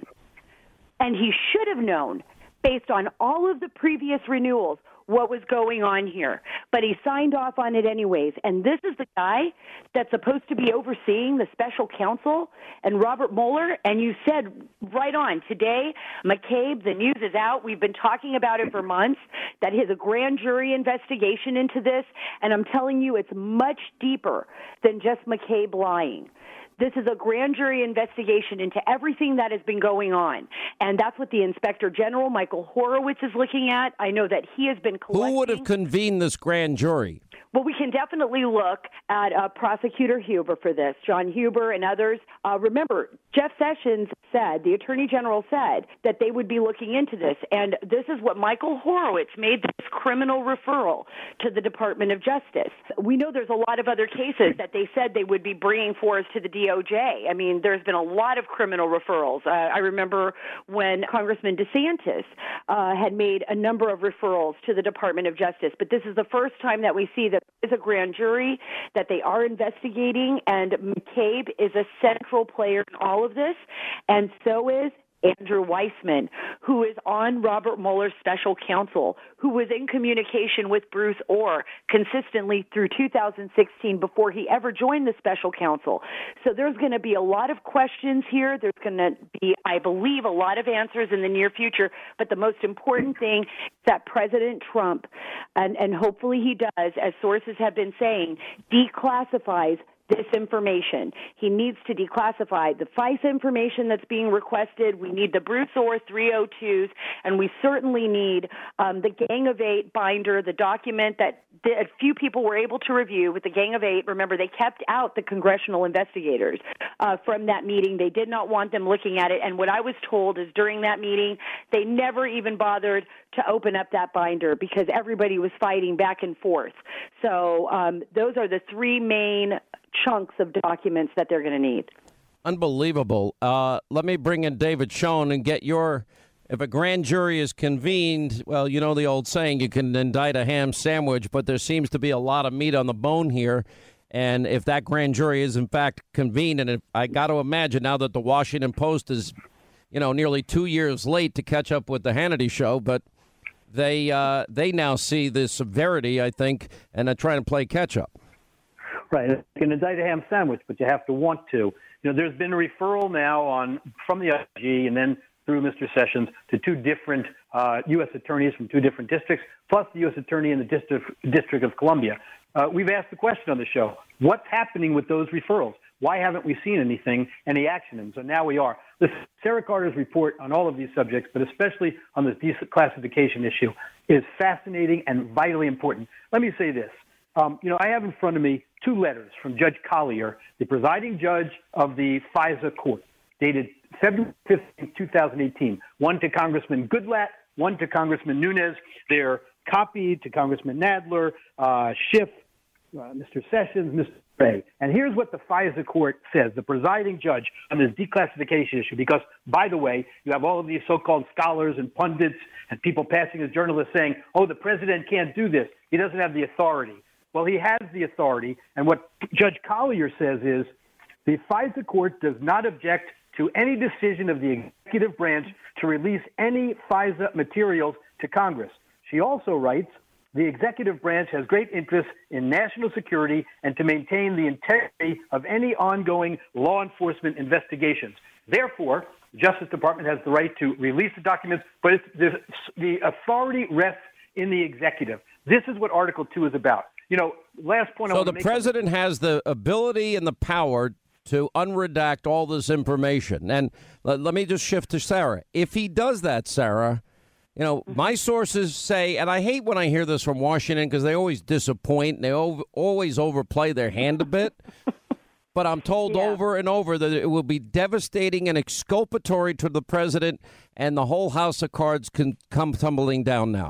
and he should have known, based on all of the previous renewals, what was going on here. But he signed off on it anyways. And this is the guy that's supposed to be overseeing the special counsel and Robert Mueller. And you said right on today, McCabe, the news is out. We've been talking about it for months, that is a grand jury investigation into this. And I'm telling you, it's much deeper than just McCabe lying. This is a grand jury investigation into everything that has been going on. And that's what the Inspector General, Michael Horowitz, is looking at. I know that he has been collecting. Who would have convened this grand jury? Well, we can definitely look at uh, Prosecutor Huber for this, John Huber and others. Uh, remember, Jeff Sessions said, the Attorney General said, that they would be looking into this. And this is what Michael Horowitz made this criminal referral to the Department of Justice. We know there's a lot of other cases that they said they would be bringing forth to the D O J. I mean, there's been a lot of criminal referrals. Uh, I remember when Congressman DeSantis uh, had made a number of referrals to the Department of Justice. But this is the first time that we see that there is a grand jury, that they are investigating, and McCabe is a central player in all of this, and so is Andrew Weissman, who is on Robert Mueller's special counsel, who was in communication with Bruce Ohr consistently through two thousand sixteen before he ever joined the special counsel. So there's going to be a lot of questions here. There's going to be, I believe, a lot of answers in the near future. But the most important thing is that President Trump, and, and hopefully he does, as sources have been saying, declassifies this information. He needs to declassify the FISA information that's being requested. We need the Broussard three oh twos, and we certainly need um, the Gang of Eight binder, the document that a few people were able to review with the Gang of Eight. Remember, they kept out the congressional investigators uh, from that meeting. They did not want them looking at it, and what I was told is during that meeting, they never even bothered to open up that binder because everybody was fighting back and forth. So um, those are the three main chunks of documents that they're going to need. Unbelievable. Uh, let me bring in David Schoen and get your, if a grand jury is convened, well, you know the old saying, you can indict a ham sandwich, but there seems to be a lot of meat on the bone here. And if that grand jury is in fact convened, and if, I got to imagine now that the Washington Post is, you know, nearly two years late to catch up with the Hannity show, but they uh, they now see the severity, I think, and are trying to play catch up. Right. You can indict a ham sandwich, but you have to want to. You know, there's been a referral now on from the I G and then through Mister Sessions to two different uh, U S attorneys from two different districts, plus the U S attorney in the District, District of Columbia. Uh, we've asked the question on the show, what's happening with those referrals? Why haven't we seen anything, any action? And so now we are. This Sarah Carter's report on all of these subjects, but especially on this declassification issue, is fascinating and vitally important. Let me say this. Um, you know, I have in front of me two letters from Judge Collier, the presiding judge of the FISA court, dated February fifteenth, twenty eighteen. One to Congressman Goodlatte, one to Congressman Nunes. They're copied to Congressman Nadler, uh, Schiff, uh, Mister Sessions, Mister Ray. And here's what the FISA court says, the presiding judge on this declassification issue, because, by the way, you have all of these so-called scholars and pundits and people passing as journalists saying, oh, the president can't do this. He doesn't have the authority. Well, he has the authority, and what Judge Collier says is the FISA court does not object to any decision of the executive branch to release any FISA materials to Congress. She also writes, the executive branch has great interest in national security and to maintain the integrity of any ongoing law enforcement investigations. Therefore, the Justice Department has the right to release the documents, but it's, the, the authority rests in the executive. This is what Article two is about. You know, last point I So want to the make. president has the ability and the power to unredact all this information. And let, let me just shift to Sarah. If he does that, Sarah, you know, my sources say, and I hate when I hear this from Washington because they always disappoint and they over, always overplay their hand a bit. But I'm told yeah. over and over that it will be devastating and exculpatory to the president, and the whole house of cards can come tumbling down now.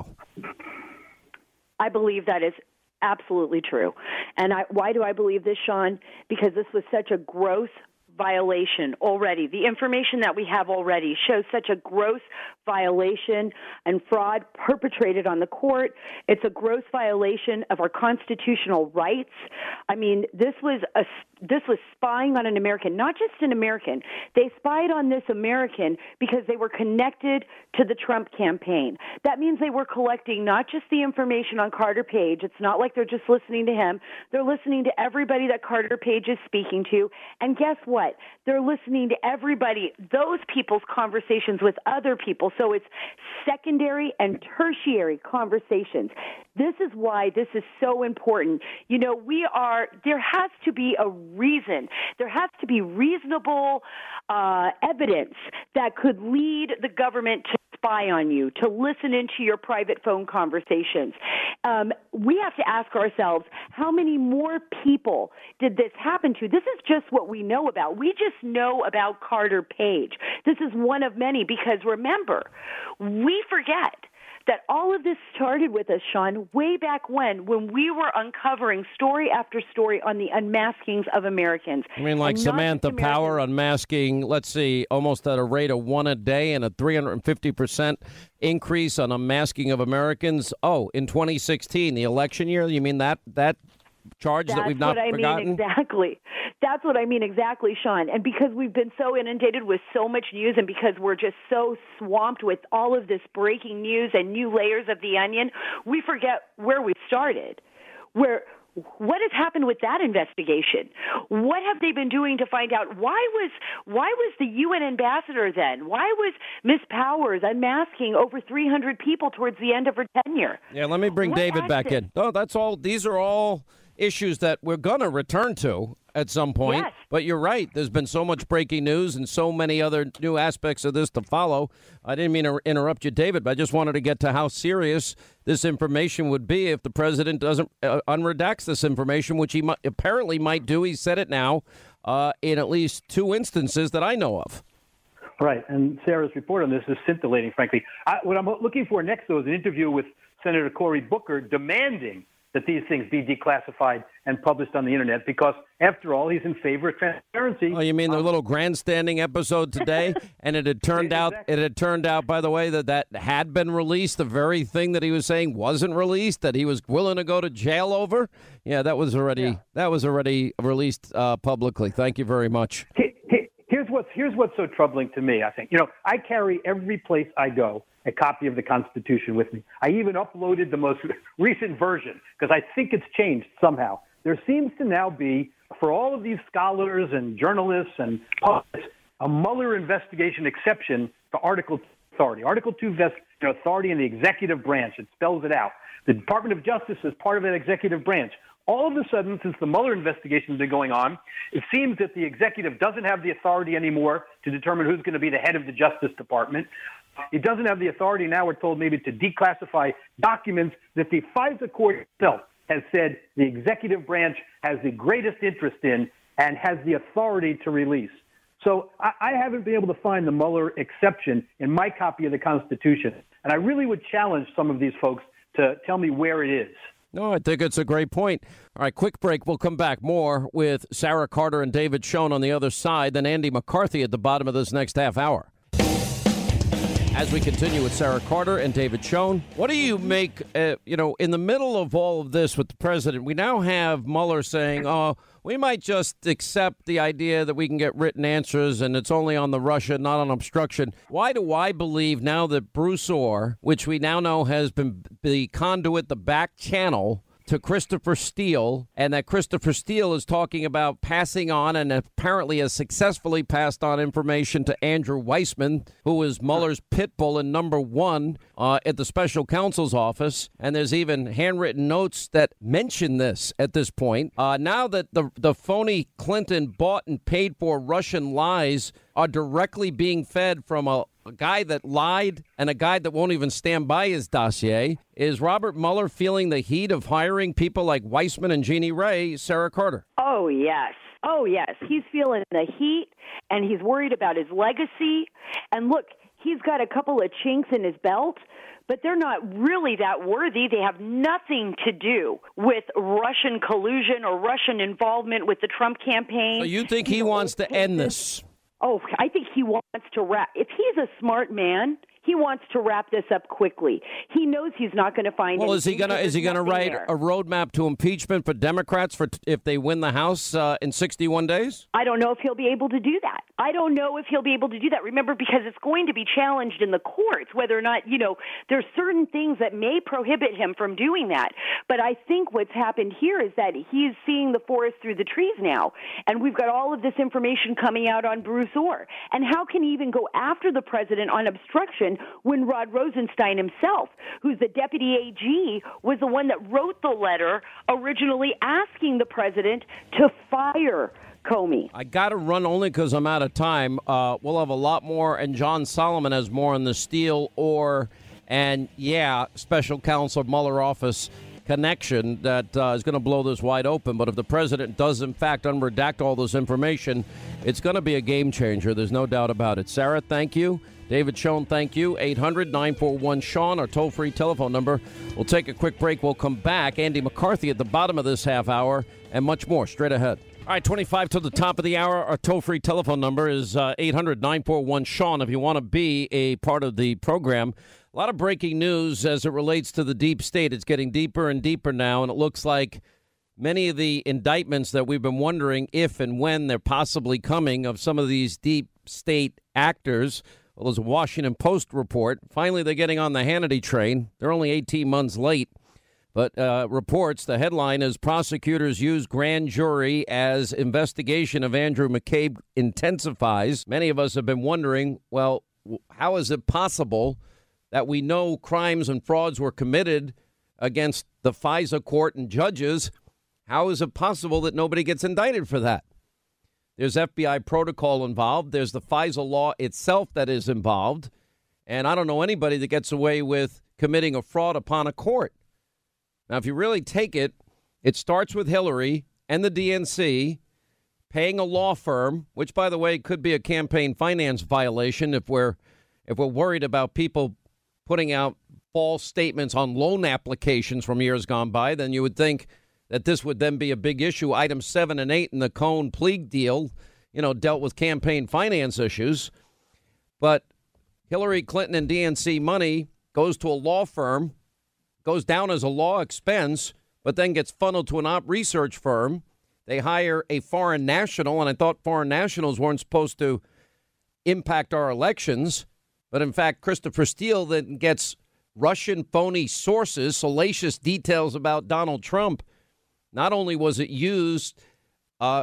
I believe that is absolutely true. And I, why do I believe this, Sean? Because this was such a gross violation already. The information that we have already shows such a gross violation and fraud perpetrated on the court. It's a gross violation of our constitutional rights. I mean, this was a this was spying on an American, not just an American. They spied on this American because they were connected to the Trump campaign. That means they were collecting not just the information on Carter Page. It's not like they're just listening to him. They're listening to everybody that Carter Page is speaking to. And guess what? They're listening to everybody, those people's conversations with other people. So it's secondary and tertiary conversations. This is why this is so important. You know, we are, there has to be a reason. There has to be reasonable uh, evidence that could lead the government to spy on you, to listen into your private phone conversations. Um, we have to ask ourselves, how many more people did this happen to? This is just what we know about. We just know about Carter Page. This is one of many because, remember, we forget that all of this started with us, Sean, way back when, when we were uncovering story after story on the unmaskings of Americans. I mean, like Samantha Power unmasking, let's see, almost at a rate of one a day and a three hundred fifty percent increase on unmasking of Americans. Oh, in twenty sixteen, the election year, you mean that that charge That's that we've not what I forgotten? mean exactly. That's what I mean exactly, Sean. And because we've been so inundated with so much news and because we're just so swamped with all of this breaking news and new layers of the onion, we forget where we started. Where what has happened with that investigation? What have they been doing to find out why was why was the U N ambassador then? Why was Miss Powers unmasking over three hundred people towards the end of her tenure? Yeah, let me bring What David back action? in. Oh, that's all. These are all issues that we're going to return to. at some point. Yes. But you're right. There's been so much breaking news and so many other new aspects of this to follow. I didn't mean to interrupt you, David, but I just wanted to get to how serious this information would be if the president doesn't uh, unredacts this information, which he mu- apparently might do. He said it now uh, in at least two instances that I know of. Right, and Sarah's report on this is scintillating, frankly. I, what I'm looking for next, though, is an interview with Senator Cory Booker demanding that these things be declassified and published on the Internet because, after all, he's in favor of transparency. Oh, you mean the little grandstanding episode today? And it had turned out, it had turned out, by the way, that that had been released. The very thing that he was saying wasn't released, that he was willing to go to jail over. Yeah, that was already yeah. that was already released uh, publicly. Thank you very much. Here's what's here's what's so troubling to me. I think you know I carry every place I go a copy of the Constitution with me. I even uploaded the most recent version because I think it's changed somehow. There seems to now be, for all of these scholars and journalists and publics, a Mueller investigation exception to Article two authority. Article two vests you know, authority in the executive branch. It spells it out. The Department of Justice is part of that executive branch. All of a sudden, since the Mueller investigation has been going on, it seems that the executive doesn't have the authority anymore to determine who's going to be the head of the Justice Department. It doesn't have the authority now, we're told, maybe to declassify documents that the FISA court itself has said the executive branch has the greatest interest in and has the authority to release. So I, I haven't been able to find the Mueller exception in my copy of the Constitution. And I really would challenge some of these folks to tell me where it is. No, I think it's a great point. All right, quick break. We'll come back more with Sarah Carter and David Schoen on the other side, then Andy McCarthy at the bottom of this next half hour. As we continue with Sarah Carter and David Schoen, what do you make, uh, you know, in the middle of all of this with the president? We now have Mueller saying, oh, we might just accept the idea that we can get written answers and it's only on the Russia, not on obstruction. Why do I believe now that Bruce Ohr, which we now know has been the conduit, the back channel to Christopher Steele, and that Christopher Steele is talking about passing on and apparently has successfully passed on information to Andrew Weissman, who is Mueller's pit bull and number one uh, at the special counsel's office. And there's even handwritten notes that mention this at this point. Uh, now that the, the phony Clinton bought and paid for Russian lies are directly being fed from a A guy that lied and a guy that won't even stand by his dossier. Is Robert Mueller feeling the heat of hiring people like Weissman and Jeannie Ray? Sarah Carter. Oh, yes. Oh, yes. He's feeling the heat, and he's worried about his legacy. And look, he's got a couple of chinks in his belt, but they're not really that worthy. They have nothing to do with Russian collusion or Russian involvement with the Trump campaign. So you think he wants to end this? Oh, I think he wants to wrap. If he's a smart man, he wants to wrap this up quickly. He knows he's not going to find. Well, is he going to is he going to write there. a roadmap to impeachment for Democrats for t- if they win the House uh, in sixty-one days? I don't know if he'll be able to do that. I don't know if he'll be able to do that. Remember, because it's going to be challenged in the courts whether or not, you know, there's certain things that may prohibit him from doing that. But I think what's happened here is that he's seeing the forest through the trees now, and we've got all of this information coming out on Bruce Ohr. And how can he even go after the president on obstruction when Rod Rosenstein himself, who's the deputy A G, was the one that wrote the letter originally asking the president to fire Comey? I got to run only because I'm out of time. Uh, we'll have a lot more, and John Solomon has more on the Steele or, and yeah, special counsel Mueller office connection that uh, is going to blow this wide open. But if the president does, in fact, unredact all this information, it's going to be a game changer. There's no doubt about it. Sarah, thank you. David Schoen, thank you. eight hundred nine four one Sean, our toll-free telephone number. We'll take a quick break. We'll come back. Andy McCarthy at the bottom of this half hour and much more straight ahead. All right, twenty-five to the top of the hour. Our toll-free telephone number is uh, eight hundred nine four one Sean if you want to be a part of the program. A lot of breaking news as it relates to the deep state. It's getting deeper and deeper now, and it looks like many of the indictments that we've been wondering if and when they're possibly coming of some of these deep state actors. Well, there's a Washington Post report. Finally, they're getting on the Hannity train. They're only eighteen months late. But uh, reports, the headline is prosecutors use grand jury as investigation of Andrew McCabe intensifies. Many of us have been wondering, well, how is it possible that we know crimes and frauds were committed against the FISA court and judges? How is it possible that nobody gets indicted for that? There's F B I protocol involved. There's the FISA law itself that is involved. And I don't know anybody that gets away with committing a fraud upon a court. Now, if you really take it, it starts with Hillary and the D N C paying a law firm, which, by the way, could be a campaign finance violation if we're if we're worried about people putting out false statements on loan applications from years gone by. Then you would think that this would then be a big issue. Items seven and eight in the Cohen plea deal, you know, dealt with campaign finance issues. But Hillary Clinton and D N C money goes to a law firm, goes down as a law expense, but then gets funneled to an op research firm. They hire a foreign national, and I thought foreign nationals weren't supposed to impact our elections. But in fact, Christopher Steele then gets Russian phony sources, salacious details about Donald Trump. Not only was it used uh,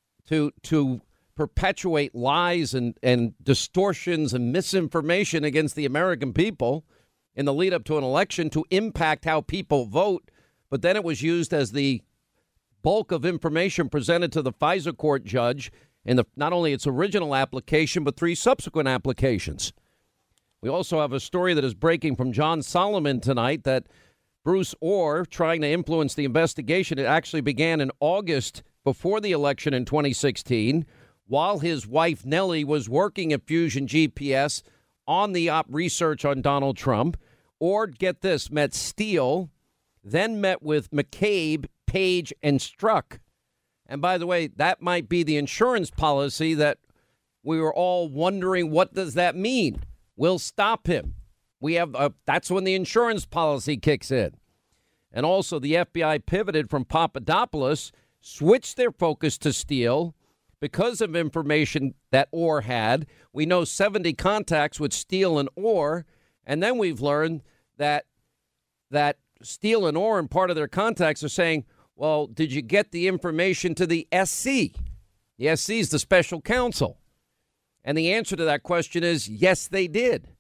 to to perpetuate lies and, and distortions and misinformation against the American people in the lead up to an election to impact how people vote, but then it was used as the bulk of information presented to the FISA court judge in the not only its original application, but three subsequent applications. We also have a story that is breaking from John Solomon tonight that Bruce Orr, trying to influence the investigation, it actually began in August before the election in twenty sixteen, while his wife Nellie was working at Fusion G P S on the op research on Donald Trump. Orr, get this, met Steele, then met with McCabe, Page, and Strzok. And by the way, that might be the insurance policy that we were all wondering, what does that mean? We'll stop him. We have a, that's when the insurance policy kicks in. And also the F B I pivoted from Papadopoulos, switched their focus to Steele because of information that Orr had. We know seventy contacts with Steele and Orr. And then we've learned that that Steele and Orr and part of their contacts are saying, well, did you get the information to the S C? The S C is the special counsel. And the answer to that question is yes, they did.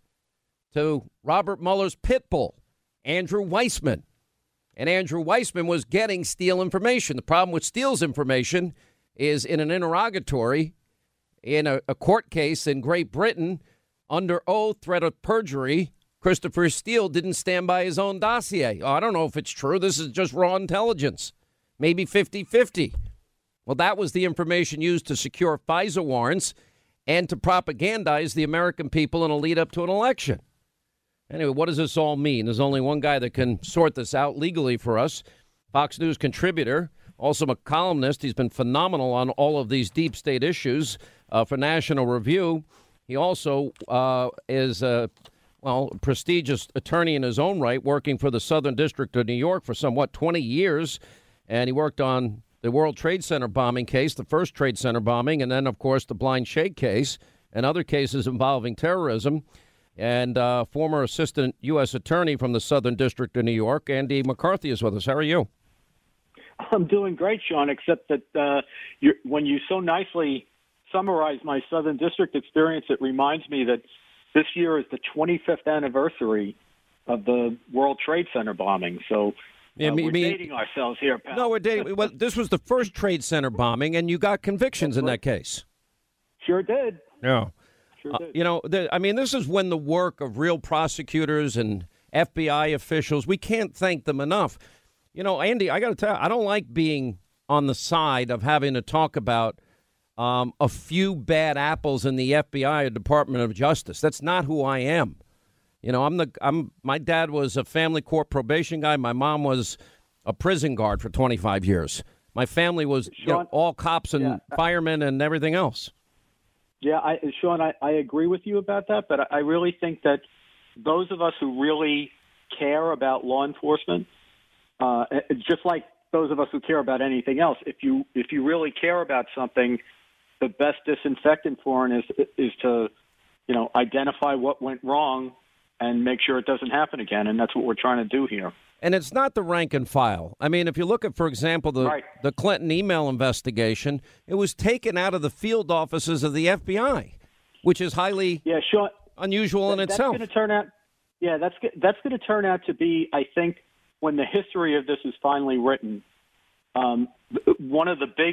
To Robert Mueller's pit bull, Andrew Weissman. And Andrew Weissman was getting Steele information. The problem with Steele's information is in an interrogatory in a, a court case in Great Britain under oath, threat of perjury, Christopher Steele didn't stand by his own dossier. Oh, I don't know if it's true. This is just raw intelligence. Maybe fifty-fifty. Well, that was the information used to secure FISA warrants and to propagandize the American people in a lead up to an election. Anyway, what does this all mean? There's only one guy that can sort this out legally for us. Fox News contributor, also a columnist. He's been phenomenal on all of these deep state issues uh, for National Review. He also uh, is a, well, prestigious attorney in his own right, working for the Southern District of New York for somewhat twenty years. And he worked on the World Trade Center bombing case, the first Trade Center bombing, and then, of course, the Blind Sheikh case and other cases involving terrorism. And uh, former assistant U S attorney from the Southern District of New York, Andy McCarthy, is with us. How are you? I'm doing great, Sean, except that uh, you're, when you so nicely summarize my Southern District experience, it reminds me that this year is the twenty-fifth anniversary of the World Trade Center bombing. So yeah, uh, me, we're me, dating ourselves here, pal. No, we're dating. Well, this was the first Trade Center bombing, and you got convictions in that case. Sure did. Yeah. Sure Uh, did. you know, the, I mean, this is when the work of real prosecutors and F B I officials, we can't thank them enough. You know, Andy, I got to tell you, I don't like being on the side of having to talk about um, a few bad apples in the F B I or Department of Justice. That's not who I am. You know, I'm the I'm my dad was a family court probation guy. My mom was a prison guard for twenty-five years. My family was you know, all cops and yeah. firemen and everything else. Yeah, I, Sean, I, I agree with you about that, but I really think that those of us who really care about law enforcement, uh, just like those of us who care about anything else, if you if you really care about something, the best disinfectant for it is is to, you know, identify what went wrong and make sure it doesn't happen again, and that's what we're trying to do here. And it's not the rank and file. I mean, if you look at, for example, the right. the Clinton email investigation, it was taken out of the field offices of the F B I, which is highly yeah, Sean, unusual that, in that's itself. That's going to turn out. Yeah, that's that's going to turn out to be, I think, when the history of this is finally written, Um, one of the big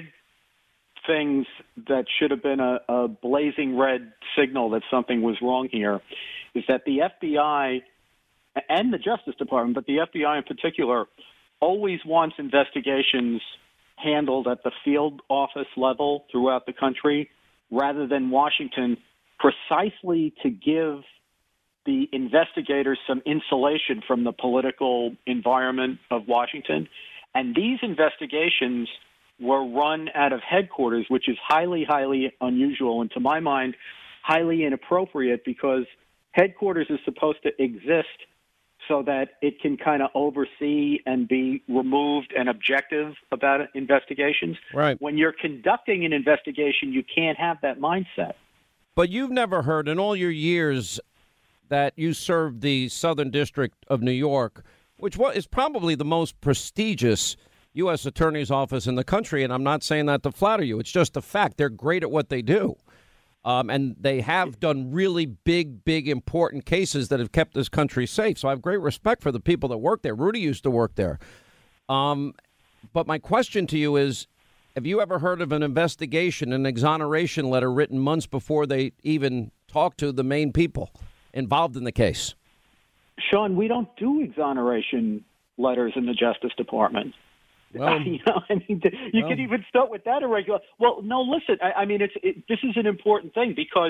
things that should have been a, a blazing red signal that something was wrong here is that the F B I and the Justice Department, but the F B I in particular, always wants investigations handled at the field office level throughout the country rather than Washington, precisely to give the investigators some insulation from the political environment of Washington. And these investigations were run out of headquarters, which is highly, highly unusual, and to my mind, highly inappropriate, because headquarters is supposed to exist so that it can kind of oversee and be removed and objective about investigations. Right. When you're conducting an investigation, you can't have that mindset. But you've never heard in all your years that you served the Southern District of New York, which is probably the most prestigious U S attorney's office in the country, and I'm not saying that to flatter you. It's just a fact. They're great at what they do. Um, and they have done really big, big, important cases that have kept this country safe. So I have great respect for the people that work there. Rudy used to work there. Um, but my question to you is, have you ever heard of an investigation, an exoneration letter written months before they even talked to the main people involved in the case? Sean, we don't do exoneration letters in the Justice Department. Well, you know, I mean, you well. could even start with that irregular. Well, no, listen. I, I mean, it's it, this is an important thing because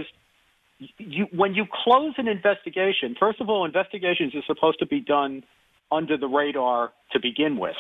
you when you close an investigation, first of all, investigations are supposed to be done under the radar to begin with.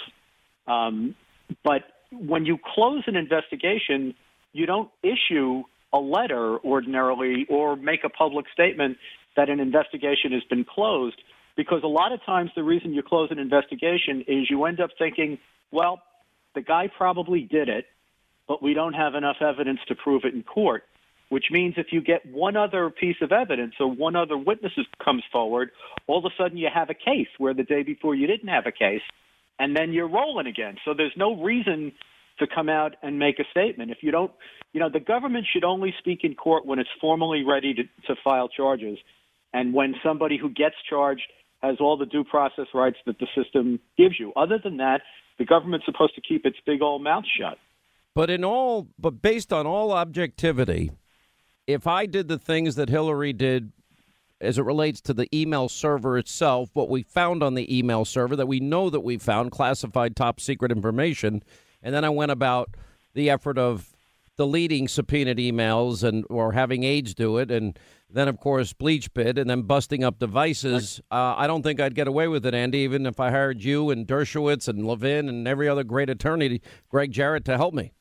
Um, but when you close an investigation, you don't issue a letter ordinarily or make a public statement that an investigation has been closed, because a lot of times the reason you close an investigation is you end up thinking, well, the guy probably did it, but we don't have enough evidence to prove it in court, which means if you get one other piece of evidence or one other witness comes forward, all of a sudden you have a case where the day before you didn't have a case, and then you're rolling again. So there's no reason to come out and make a statement. If you don't, you know, the government should only speak in court when it's formally ready to, to file charges, and when somebody who gets charged has all the due process rights that the system gives you. Other than that, the government's supposed to keep its big old mouth shut. But in all, but based on all objectivity, if I did the things that Hillary did as it relates to the email server itself, what we found on the email server that we know that we found classified top secret information, and then I went about the effort of deleting subpoenaed emails and or having aides do it, and then, of course, BleachBit, and then busting up devices, uh, I don't think I'd get away with it, Andy, even if I hired you and Dershowitz and Levin and every other great attorney, Greg Jarrett, to help me.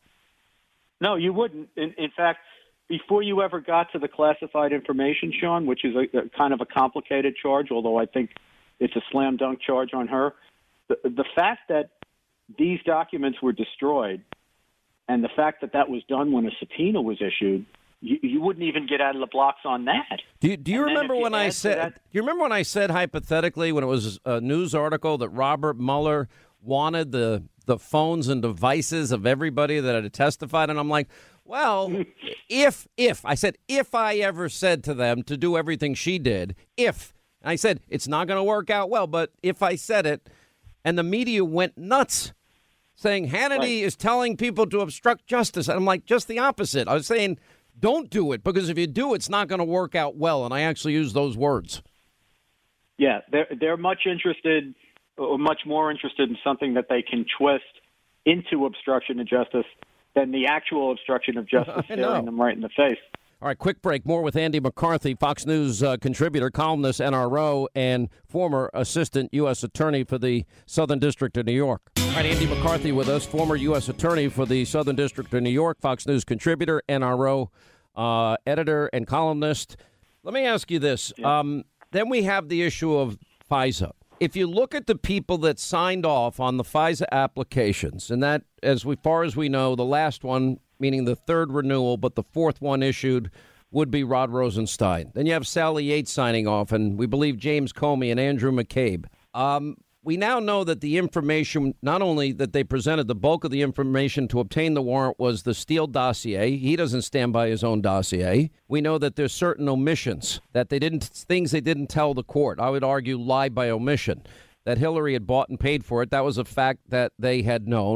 No, you wouldn't. In, in fact, before you ever got to the classified information, Sean, which is a, a kind of a complicated charge, although I think it's a slam dunk charge on her, the, the fact that these documents were destroyed and the fact that that was done when a subpoena was issued, You, you wouldn't even get out of the blocks on that. Do you, do you remember when I said? That, do you remember when I said hypothetically when it was a news article that Robert Mueller wanted the the phones and devices of everybody that had testified, and I'm like, well, if if I said if I ever said to them to do everything she did, if and I said it's not going to work out well, but if I said it, and the media went nuts, saying Hannity right. is telling people to obstruct justice, and I'm like, just the opposite. I was saying, don't do it, because if you do, it's not going to work out well. And I actually use those words. Yeah, they're, they're much interested, or much more interested in something that they can twist into obstruction of justice than the actual obstruction of justice staring them right in the face. All right, quick break. More with Andy McCarthy, Fox News uh, contributor, columnist, N R O, and former assistant U S attorney for the Southern District of New York. All right, Andy McCarthy with us, former U S attorney for the Southern District of New York, Fox News contributor, N R O uh, editor, and columnist. Let me ask you this. Yeah. Um, then we have the issue of FISA. If you look at the people that signed off on the FISA applications, and that, as we, far as we know, the last one, meaning the third renewal, but the fourth one issued, would be Rod Rosenstein. Then you have Sally Yates signing off, and we believe James Comey and Andrew McCabe. Um, we now know that the information, not only that they presented, the bulk of the information to obtain the warrant was the Steele dossier. He doesn't stand by his own dossier. We know that there's certain omissions, that they didn't, things they didn't tell the court. I would argue lie by omission. That Hillary had bought and paid for it. That was a fact that they had known.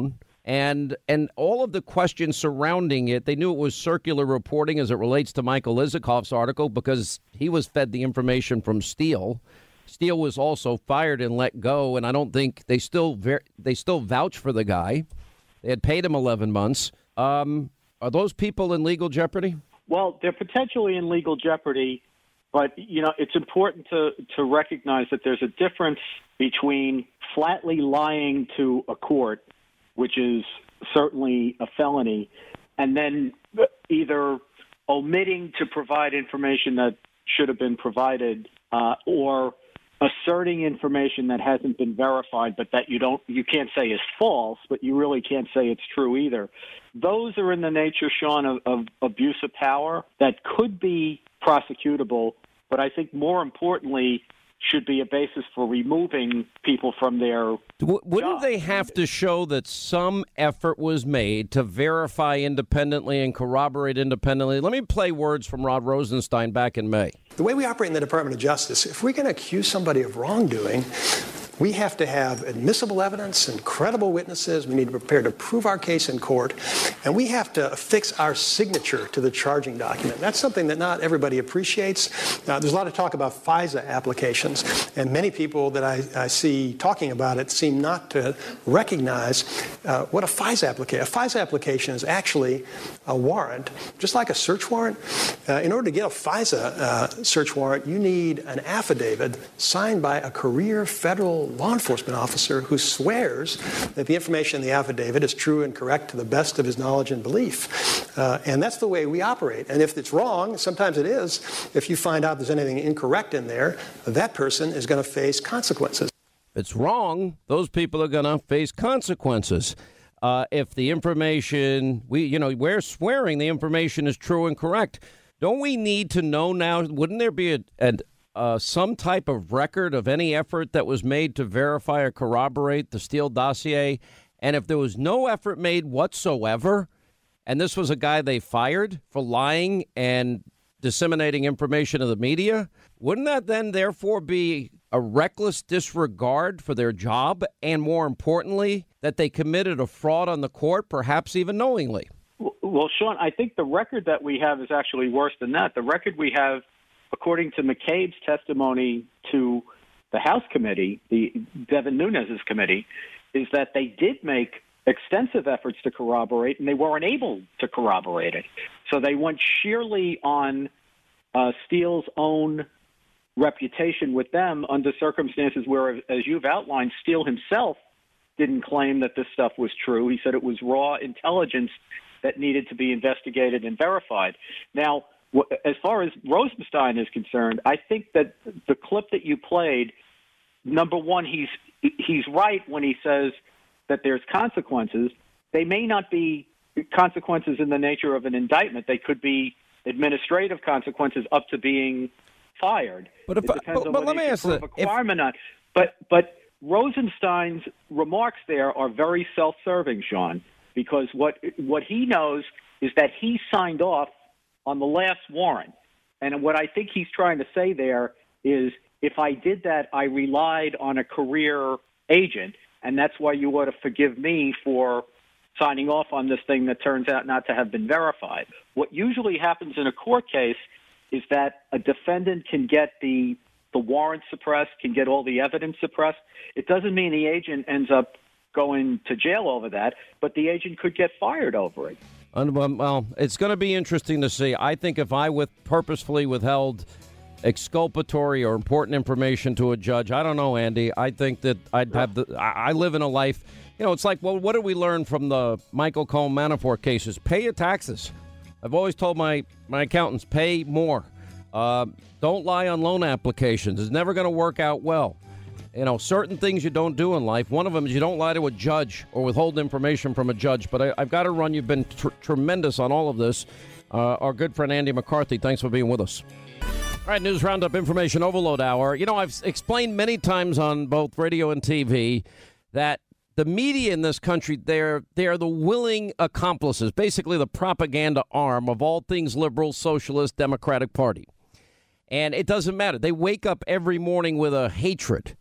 And and all of the questions surrounding it, they knew it was circular reporting as it relates to Michael Isikoff's article because he was fed the information from Steele. Steele was also fired and let go, and I don't think they still ver- they still vouch for the guy. They had paid him eleven months. Um, are those people in legal jeopardy? Well, they're potentially in legal jeopardy, but, you know, it's important to, to recognize that there's a difference between flatly lying to a court, which is certainly a felony, and then either omitting to provide information that should have been provided uh, or asserting information that hasn't been verified, but that you don't, you can't say is false, but you really can't say it's true either. Those are in the nature, Sean, of, of abuse of power that could be prosecutable, but I think more importantly should be a basis for removing people from their W- Wouldn't job. they have to show that some effort was made to verify independently and corroborate independently? Let me play words from Rod Rosenstein back in May. The way we operate in the Department of Justice, if we're going to accuse somebody of wrongdoing, we have to have admissible evidence and credible witnesses. We need to be prepared to prove our case in court. And we have to affix our signature to the charging document. That's something that not everybody appreciates. Uh, there's a lot of talk about FISA applications. And many people that I, I see talking about it seem not to recognize uh, what a FISA application. A FISA application is actually a warrant, just like a search warrant. Uh, in order to get a FISA uh, search warrant, you need an affidavit signed by a career federal law enforcement officer who swears that the information in the affidavit is true and correct to the best of his knowledge and belief. Uh, and that's the way we operate. And if it's wrong, sometimes it is, if you find out there's anything incorrect in there, that person is going to face consequences. If it's wrong, those people are going to face consequences. Uh, if the information, we, you know, we're swearing the information is true and correct. Don't we need to know now, wouldn't there be a, a Uh, some type of record of any effort that was made to verify or corroborate the Steele dossier? And if there was no effort made whatsoever, and this was a guy they fired for lying and disseminating information to the media, wouldn't that then therefore be a reckless disregard for their job? And more importantly, that they committed a fraud on the court, perhaps even knowingly? Well, Sean, I think the record that we have is actually worse than that. The record we have, according to McCabe's testimony to the House committee, the Devin Nunes's committee, is that they did make extensive efforts to corroborate, and they weren't able to corroborate it. So they went sheerly on uh, Steele's own reputation with them under circumstances where, as you've outlined, Steele himself didn't claim that this stuff was true. He said it was raw intelligence that needed to be investigated and verified. Now, as far as Rosenstein is concerned, I think that the clip that you played, number one, he's he's right when he says that there's consequences. They may not be consequences in the nature of an indictment. They could be administrative consequences up to being fired. But if it depends I, but, on but whether let me you ask can you, prove a crime or not. But but Rosenstein's remarks there are very self-serving, Sean, because what what he knows is that he signed off on the last warrant. And what I think he's trying to say there is, if I did that, I relied on a career agent, and that's why you ought to forgive me for signing off on this thing that turns out not to have been verified. What usually happens in a court case is that a defendant can get the the warrant suppressed, can get all the evidence suppressed. It doesn't mean the agent ends up going to jail over that, but the agent could get fired over it. Well, it's going to be interesting to see. I think if I with purposefully withheld exculpatory or important information to a judge, I don't know, Andy. I think that I'd have the. I live in a life. You know, it's like, well, what did we learn from the Michael Cohen Manafort cases? Pay your taxes. I've always told my my accountants, pay more. Uh, don't lie on loan applications. It's never going to work out well. You know, certain things you don't do in life. One of them is you don't lie to a judge or withhold information from a judge. But I, I've got to run. You've been tr- tremendous on all of this. Uh, our good friend Andy McCarthy, thanks for being with us. All right, News Roundup Information Overload Hour. You know, I've explained many times on both radio and T V that the media in this country, they're, they're the willing accomplices, basically the propaganda arm of all things liberal, socialist, Democratic Party. And it doesn't matter. They wake up every morning with a hatred.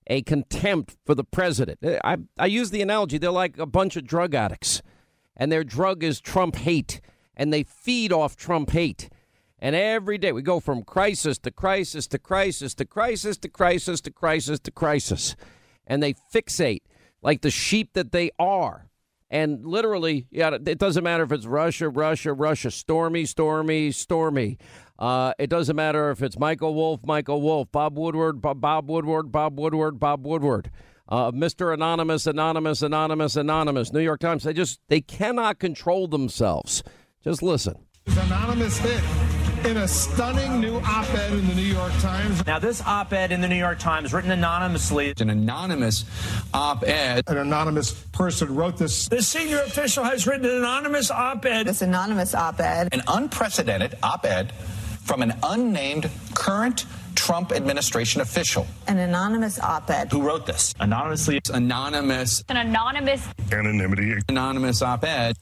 a contempt for the president. I, I use the analogy, they're like a bunch of drug addicts, and their drug is Trump hate, and they feed off Trump hate. And every day we go from crisis to crisis to crisis to crisis to crisis to crisis to crisis. And they fixate like the sheep that they are. And literally, yeah, it doesn't matter if it's Russia, Russia, Russia, stormy, stormy, stormy. Uh, it doesn't matter if it's Michael Wolff, Michael Wolff, Bob Woodward, Bob, Bob Woodward, Bob Woodward, Bob Woodward, uh, Mister Anonymous, Anonymous, Anonymous, Anonymous, New York Times. They just, they cannot control themselves. Just listen. Anonymous hit in a stunning new op-ed in the New York Times. Now, this op-ed in the New York Times, written anonymously. An anonymous op-ed. An anonymous person wrote this. The senior official has written an anonymous op-ed. This anonymous op-ed. An unprecedented op-ed from an unnamed current Trump administration official. An anonymous op-ed. Who wrote this? Anonymously. Anonymous. An anonymous. Anonymity. Anonymous op-ed.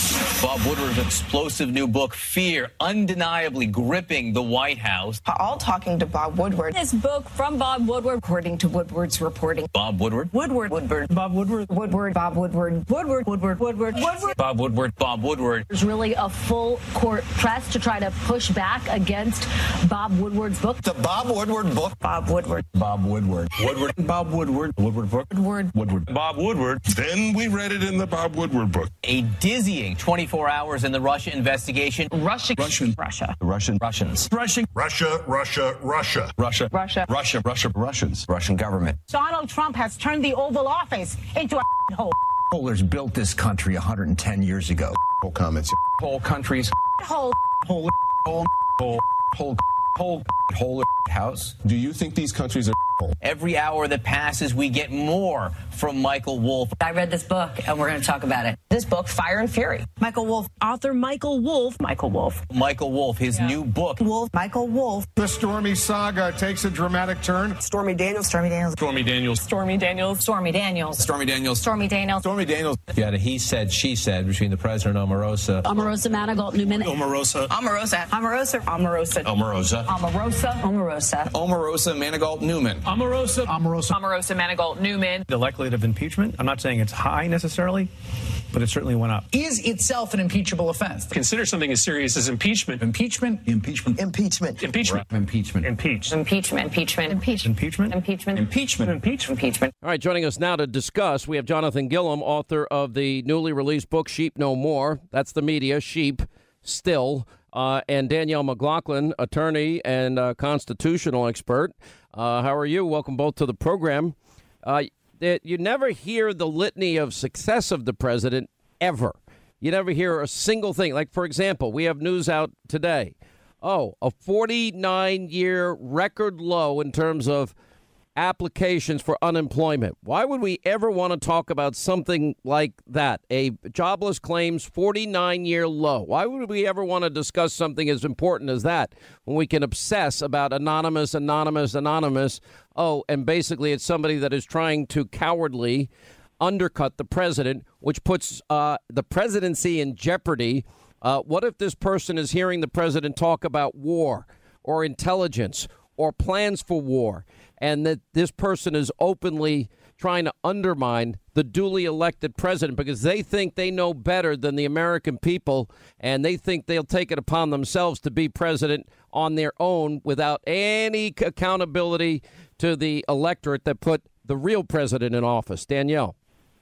Bob Woodward's explosive new book, Fear, undeniably gripping the White House. All talking to Bob Woodward. This book from Bob Woodward, according to Woodward's reporting. Bob Woodward. Woodward. Woodward. Bob Woodward. Woodward. Bob Woodward. Woodward. Woodward. Woodward. Woodward. Bob Woodward. Bob Woodward. There's really a full court press to try to push back against Bob Woodward's book. The Bob Woodward book. Bob Woodward. Bob Woodward. Woodward. Bob Woodward. Woodward book. Woodward. Woodward. Bob Woodward. Then we read it in the Bob Woodward book. A dizzying twenty-four hours in the Russia investigation. Russia. Russian. Russia. The Russian. Russians. Russian. Russia, Russia, Russia. Russia. Russia. Russia. Russia. Russians. Russian government. Donald Trump has turned the Oval Office into a hole. Pollers built this country one hundred ten years ago. Whole comments. Whole countries. Hole. Whole. Whole. Whole. Whole. Whole. Whole house. Do you think these countries are Every hour that passes, we get more from Michael Wolff. I read this book, and we're going to talk about it. This book, Fire and Fury. Michael Wolff. Author Michael Wolff. Michael Wolff. Michael Wolff, his Yeah. new book. Wolff. Michael Wolff. The Stormy saga takes a dramatic turn. Stormy Daniels. Stormy Daniels. Stormy Daniels. Stormy Daniels. Stormy Daniels. Stormy Daniels. Stormy Daniels. Stormy Daniels. You had a he said, she said between the president and Omarosa. Omarosa Manigault Newman. Omarosa. Omarosa. Omarosa. Omarosa. Omarosa. Omarosa. Omarosa. Omarosa Manigault Newman. Omarosa. Omarosa. Omarosa Manigault Newman. The likelihood of impeachment, I'm not saying it's high necessarily, but it certainly went up. Is itself an impeachable offense? Consider something as serious as impeachment. Impeachment? Impeachment. Impeachment. Impeachment. Impeachment. Impeach. Impeachment. Impeachment. Impeachment. Impeachment. Impeachment. Impeachment. Impeachment. Impeachment. All right, joining us now to discuss, we have Jonathan Gilliam, author of the newly released book, Sheep No More. That's the media, Sheep, still. Uh, and Danielle McLaughlin, attorney and uh, constitutional expert. Uh, how are you? Welcome both to the program. Uh, that you never hear the litany of success of the president ever. You never hear a single thing. Like, for example, we have news out today. Oh, a forty-nine year record low in terms of applications for unemployment. Why would we ever want to talk about something like that? A jobless claims forty-nine year low. Why would we ever want to discuss something as important as that when we can obsess about anonymous, anonymous, anonymous? Oh, and basically it's somebody that is trying to cowardly undercut the president, which puts uh, the presidency in jeopardy. Uh, what if this person is hearing the president talk about war or intelligence or plans for war, and that this person is openly trying to undermine the duly elected president because they think they know better than the American people, and they think they'll take it upon themselves to be president on their own without any accountability to the electorate that put the real president in office. Danielle.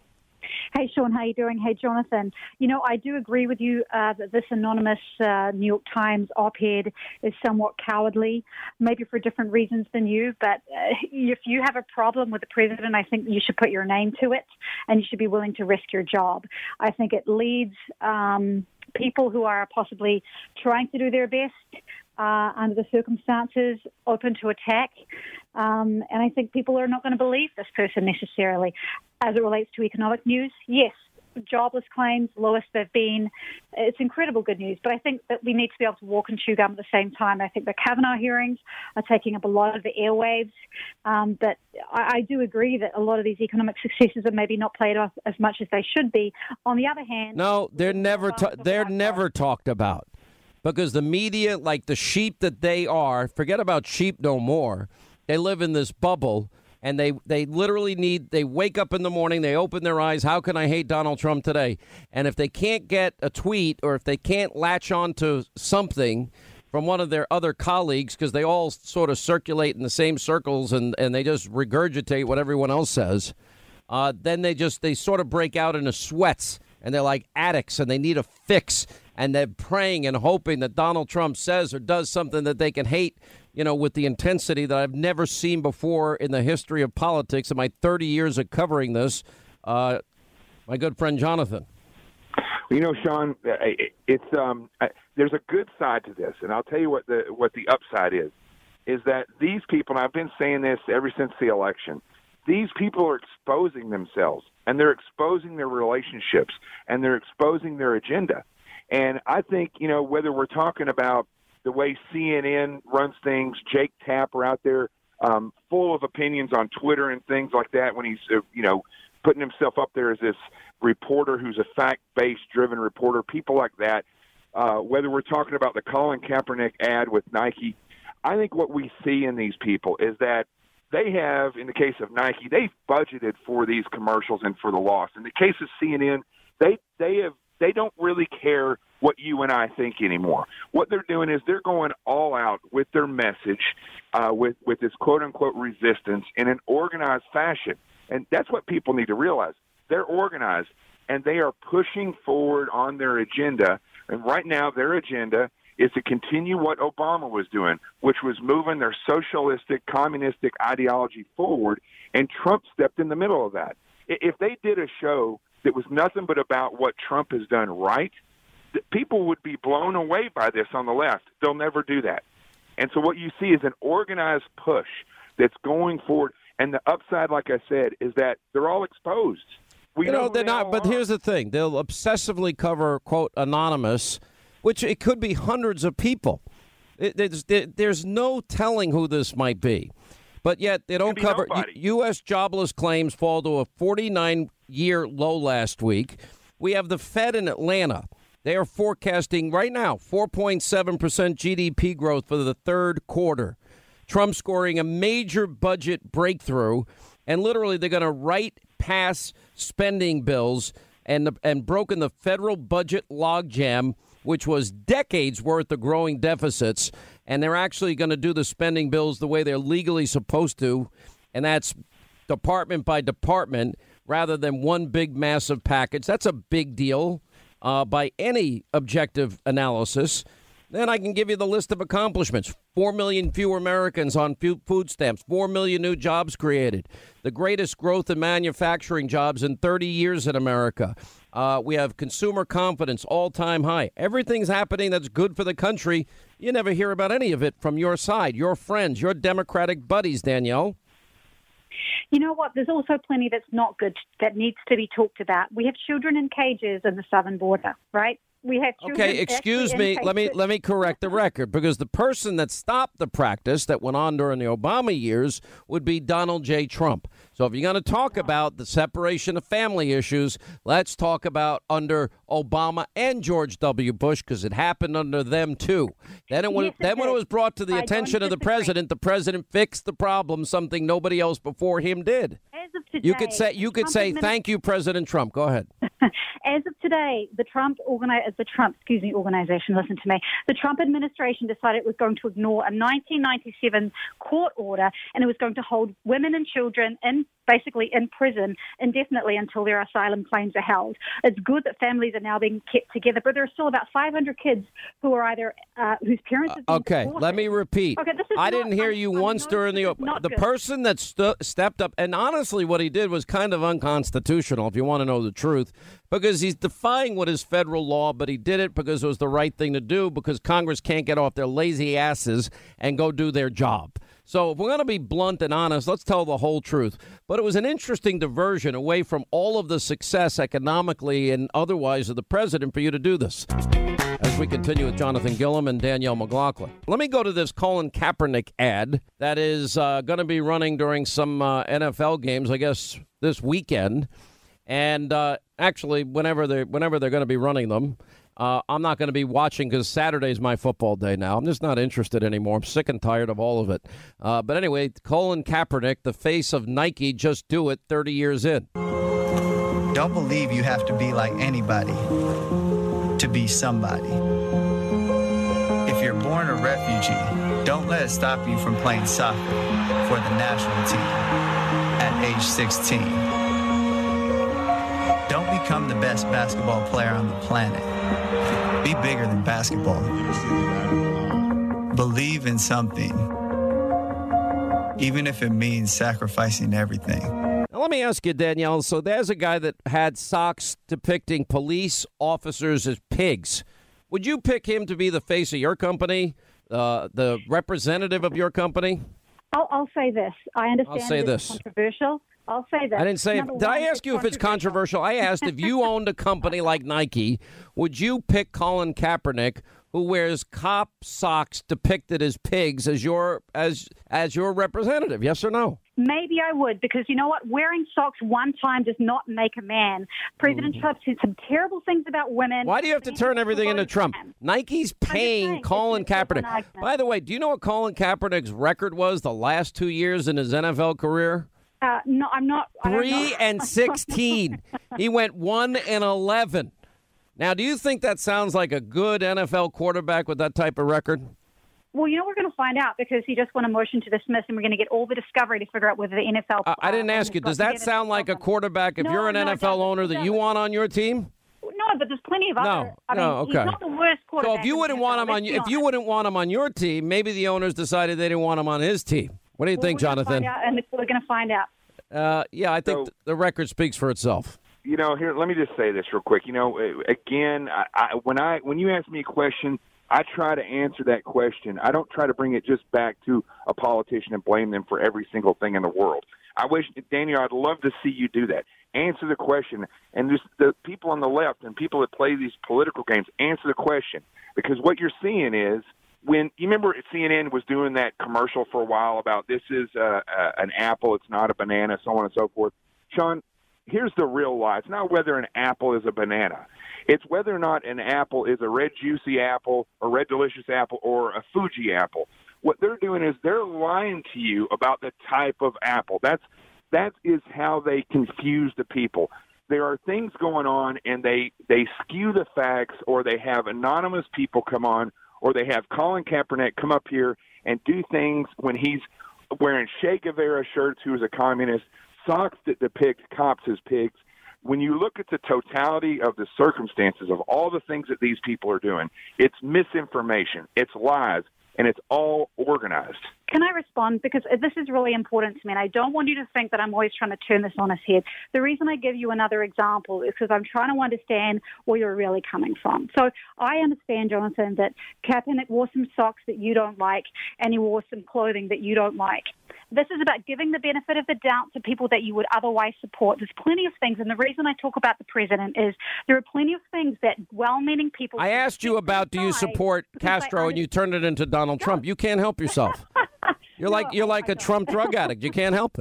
Hey, Sean, how you doing? Hey, Jonathan. You know, I do agree with you uh, that this anonymous uh, New York Times op-ed is somewhat cowardly, maybe for different reasons than you. But uh, if you have a problem with the president, I think you should put your name to it, and you should be willing to risk your job. I think it leads um, people who are possibly trying to do their best uh, under the circumstances open to attack. Um, and I think people are not going to believe this person necessarily. As it relates to economic news, yes, jobless claims, lowest they've been. It's incredible good news. But I think that we need to be able to walk and chew gum at the same time. I think the Kavanaugh hearings are taking up a lot of the airwaves. Um, but I, I do agree that a lot of these economic successes are maybe not played off as much as they should be. On the other hand... No, they're never ta- they're never talked about. Because the media, like the sheep that they are, forget about sheep no more. They live in this bubble And they, they literally need, they wake up in the morning, they open their eyes, how can I hate Donald Trump today? And if they can't get a tweet or if they can't latch on to something from one of their other colleagues, because they all sort of circulate in the same circles and, and they just regurgitate what everyone else says, uh, then they just, they sort of break out into sweats and they're like addicts and they need a fix. And they're praying and hoping that Donald Trump says or does something that they can hate, you know, with the intensity that I've never seen before in the history of politics in my thirty years of covering this. Uh, my good friend Jonathan. You know, Sean, it's um, there's a good side to this, and I'll tell you what the what the upside is. Is that these people, and I've been saying this ever since the election, these people are exposing themselves, and they're exposing their relationships, and they're exposing their agenda. And I think, you know, whether we're talking about the way C N N runs things, Jake Tapper out there um, full of opinions on Twitter and things like that when he's, uh, you know, putting himself up there as this reporter who's a fact-based driven reporter, people like that, uh, whether we're talking about the Colin Kaepernick ad with Nike, I think what we see in these people is that they have, in the case of Nike, they've budgeted for these commercials and for the loss. In the case of C N N, they they have they don't really care what you and I think anymore. What they're doing is they're going all out with their message, uh, with, with this quote-unquote resistance in an organized fashion. And that's what people need to realize. They're organized, and they are pushing forward on their agenda. And right now their agenda is to continue what Obama was doing, which was moving their socialistic, communistic ideology forward, and Trump stepped in the middle of that. If they did a show that was nothing but about what Trump has done right, people would be blown away by this on the left. They'll never do that. And so what you see is an organized push that's going forward. And the upside, like I said, is that they're all exposed. We you know, know they're they not. But are. here's the thing. They'll obsessively cover, quote, anonymous, which it could be hundreds of people. It, there's, there, there's no telling who this might be. But yet they don't cover. U S jobless claims fall to a forty-nine year low last week. We have the Fed in Atlanta. They are forecasting right now four point seven percent G D P growth for the third quarter. Trump scoring a major budget breakthrough, and literally they're going to write pass spending bills and and broken the federal budget logjam, which was decades worth of growing deficits. And they're actually going to do the spending bills the way they're legally supposed to. And that's department by department rather than one big massive package. That's a big deal uh, by any objective analysis. Then I can give you the list of accomplishments. Four million fewer Americans on food stamps. Four million new jobs created. The greatest growth in manufacturing jobs in thirty years in America. Uh, we have consumer confidence all-time high. Everything's happening that's good for the country. You never hear about any of it from your side, your friends, your Democratic buddies, Danielle. You know what? There's also plenty that's not good that needs to be talked about. We have children in cages in the southern border, right? We have children. Okay, excuse actually me. in Let me cages. let me correct the record, because the person that stopped the practice that went on during the Obama years would be Donald J. Trump. So if you're going to talk about the separation of family issues, let's talk about under Obama and George W. Bush, because it happened under them too. Then it, when, Yes, it then when it did. was brought to the I attention don't of the disagree. president, the president fixed the problem, something nobody else before him did. As of today, You could say you could Trump say admini- thank you, President Trump. Go ahead. As of today, the Trump organi- the Trump, excuse me, organization, listen to me. The Trump administration decided it was going to ignore a nineteen ninety-seven court order, and it was going to hold women and children in basically in prison indefinitely until their asylum claims are held. It's good that families are now being kept together, but there are still about five hundred kids who are either uh, whose parents have been Okay, deported. let me repeat. Okay, this is I not- didn't hear I'm- you I'm once not- during the this is not the good. person that stu- stepped up, and honestly, what he did was kind of unconstitutional, if you want to know the truth, because he's defying what is federal law, but he did it because it was the right thing to do, because Congress can't get off their lazy asses and go do their job. So if we're going to be blunt and honest, let's tell the whole truth. But it was an interesting diversion away from all of the success economically and otherwise of the president for you to do this. As we continue with Jonathan Gilliam and Danielle McLaughlin. Let me go to this Colin Kaepernick ad that is uh, going to be running during some uh, N F L games, I guess, this weekend. And uh, actually, whenever they're, whenever they're going to be running them. Uh, I'm not going to be watching because Saturday's my football day now. I'm just not interested anymore. I'm sick and tired of all of it. Uh, but anyway, Colin Kaepernick, the face of Nike, just do it thirty years in. Don't believe you have to be like anybody to be somebody. If you're born a refugee, don't let it stop you from playing soccer for the national team at age sixteen. Don't become the best basketball player on the planet. Be bigger than basketball. Believe in something, even if it means sacrificing everything. Now, let me ask you, Danielle. So there's a guy that had socks depicting police officers as pigs. Would you pick him to be the face of your company, uh, the representative of your company? I'll, I'll say this. I understand I'll say it's this. controversial. I'll say that. I didn't say. Number Did one, I ask you if it's controversial? I asked if you owned a company like Nike, would you pick Colin Kaepernick, who wears cop socks depicted as pigs, as your as as your representative? Yes or no? Maybe I would, because you know what? Wearing socks one time does not make a man. President mm. Trump said some terrible things about women. Why do you have to turn everything into Trump? Nike's paying Colin Kaepernick. By the way, do you know what Colin Kaepernick's record was the last two years in his N F L career? Uh, no, I'm not. I don't Three know. and sixteen. He went one and eleven. Now, do you think that sounds like a good N F L quarterback with that type of record? Well, you know, we're going to find out, because he just won a motion to dismiss, and we're going to get all the discovery to figure out whether the N F L. Uh, I didn't ask you. Does that sound like a quarterback if No, you're an no, N F L it doesn't. owner that you want on your team? No, but there's plenty of No, other. I no, mean, okay. He's not the worst quarterback. So if you in wouldn't the want N F L, him on, let's you- be if you honest. wouldn't want him on your team, maybe the owners decided they didn't want him on his team. What do you Well, think, we're gonna Jonathan? find out, and we're going to find out. Uh, yeah, I think So- th- the record speaks for itself. You know, here, let me just say this real quick. You know, again, I, I, when I when you ask me a question, I try to answer that question. I don't try to bring it just back to a politician and blame them for every single thing in the world. I wish, Daniel, I'd love to see you do that. Answer the question. And just the people on the left and people that play these political games, answer the question. Because what you're seeing is, when you remember C N N was doing that commercial for a while about this is uh, uh, an apple, it's not a banana, so on and so forth. Sean, here's the real lie. It's not whether an apple is a banana. It's whether or not an apple is a red juicy apple, a red delicious apple, or a Fuji apple. What they're doing is they're lying to you about the type of apple. That's that is how they confuse the people. There are things going on, and they they skew the facts, or they have anonymous people come on, or they have Colin Kaepernick come up here and do things when he's wearing Che Guevara shirts, who is a communist, socks that depict cops as pigs. When you look at the totality of the circumstances of all the things that these people are doing, it's misinformation, it's lies, and it's all organized. Can I respond? Because this is really important to me, and I don't want you to think that I'm always trying to turn this on its head. The reason I give you another example is because I'm trying to understand where you're really coming from. So I understand, Jonathan, that Kaepernick wore some socks that you don't like, and he wore some clothing that you don't like. This is about giving the benefit of the doubt to people that you would otherwise support. There's plenty of things, and the reason I talk about the president is there are plenty of things that well-meaning people... I asked you about do you support Castro, and you turned it into Donald Trump. You can't help yourself. You're like you're like a Trump drug addict. You can't help it.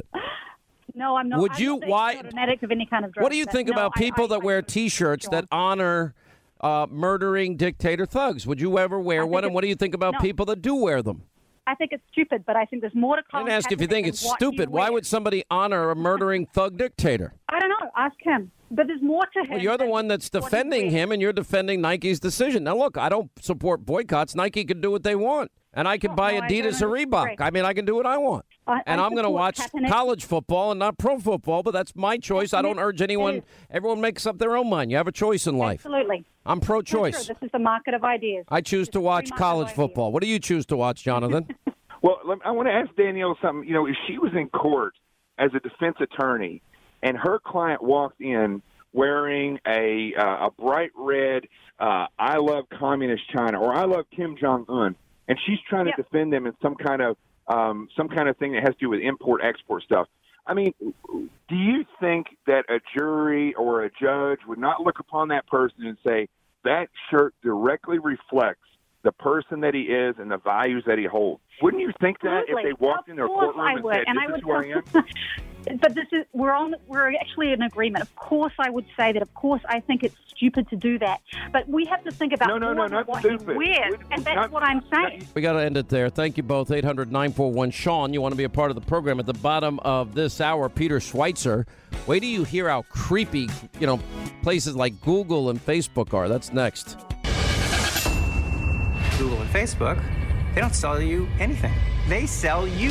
No, I'm not. Would I'm you? not why? Not an addict of any kind of drug. What do you but think no, about I- people I- that wear T-shirts that honor uh, murdering dictator thugs? Would you ever wear I one? think And what do you think about no. people that do wear them? I think it's stupid, but I think there's more to I Colin didn't ask if you Kaepernick think than it's what you stupid. Why wear. would somebody honor a murdering thug dictator? I don't know. Ask him. But there's more to him. Well, you're the than one that's what he defending wears. him, and you're defending Nike's decision. Now, look, I don't support boycotts. Nike can do what they want, and I can Oh, buy no, I Adidas don't or Reebok. agree. I mean, I can do what I want. I- and I I'm going to support watch Kaepernick. college football and not pro football, but that's my choice. I don't urge anyone. Everyone makes up their own mind. You have a choice in life. Absolutely. I'm That's pro-choice. true. This is the market of ideas. I choose to watch college football. What do you choose to watch, Jonathan? Well, let- I want to ask Danielle something. You know, if she was in court as a defense attorney and her client walked in wearing a uh, a bright red uh, I love communist China or I love Kim Jong-un, and she's trying to Yep. defend them in some kind of um, some kind of thing that has to do with import-export stuff. I mean, do you think that a jury or a judge would not look upon that person and say, that shirt directly reflects the person that he is and the values that he holds? Wouldn't you think that Absolutely. if they walked Of in their course courtroom I and would. said, And this I is would who I am? But this is we're on. We're actually in agreement. Of course, I would say that. Of course, I think it's stupid to do that. But we have to think about no, no, no, not what stupid. he wears, We- and that's not- what I'm saying. We got to end it there. Thank you both. eight hundred nine four one Sean. You want to be a part of the program. At the bottom of this hour, Peter Schweitzer. Wait till you hear how creepy, you know, places like Google and Facebook are. That's next. Google and Facebook, they don't sell you anything. They sell you.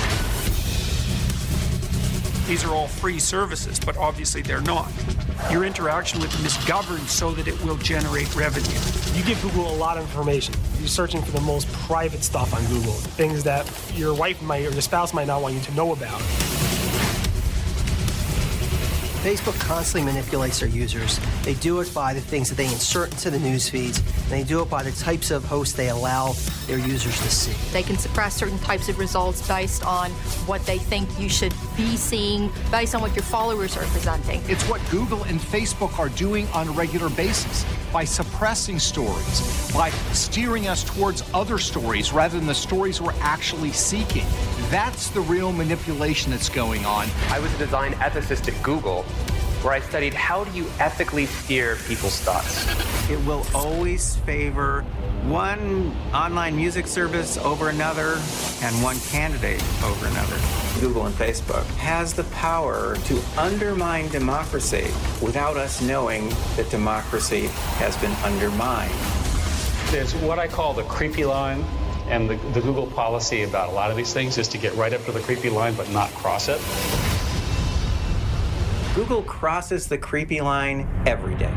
These are all free services, but obviously they're not. Your interaction with them is governed so that it will generate revenue. You give Google a lot of information. You're searching for the most private stuff on Google, things that your wife might or your spouse might not want you to know about. Facebook constantly manipulates their users. They do it by the things that they insert into the news feeds, and they do it by the types of hosts they allow their users to see. They can suppress certain types of results based on what they think you should be seeing, based on what your followers are presenting. It's what Google and Facebook are doing on a regular basis by suppressing stories, by steering us towards other stories rather than the stories we're actually seeking. That's the real manipulation that's going on. I was a design ethicist at Google, where I studied how do you ethically steer people's thoughts. It will always favor one online music service over another and one candidate over another. Google and Facebook has the power to undermine democracy without us knowing that democracy has been undermined. There's what I call the creepy line, and the, the Google policy about a lot of these things is to get right up to the creepy line but not cross it. Google crosses the creepy line every day.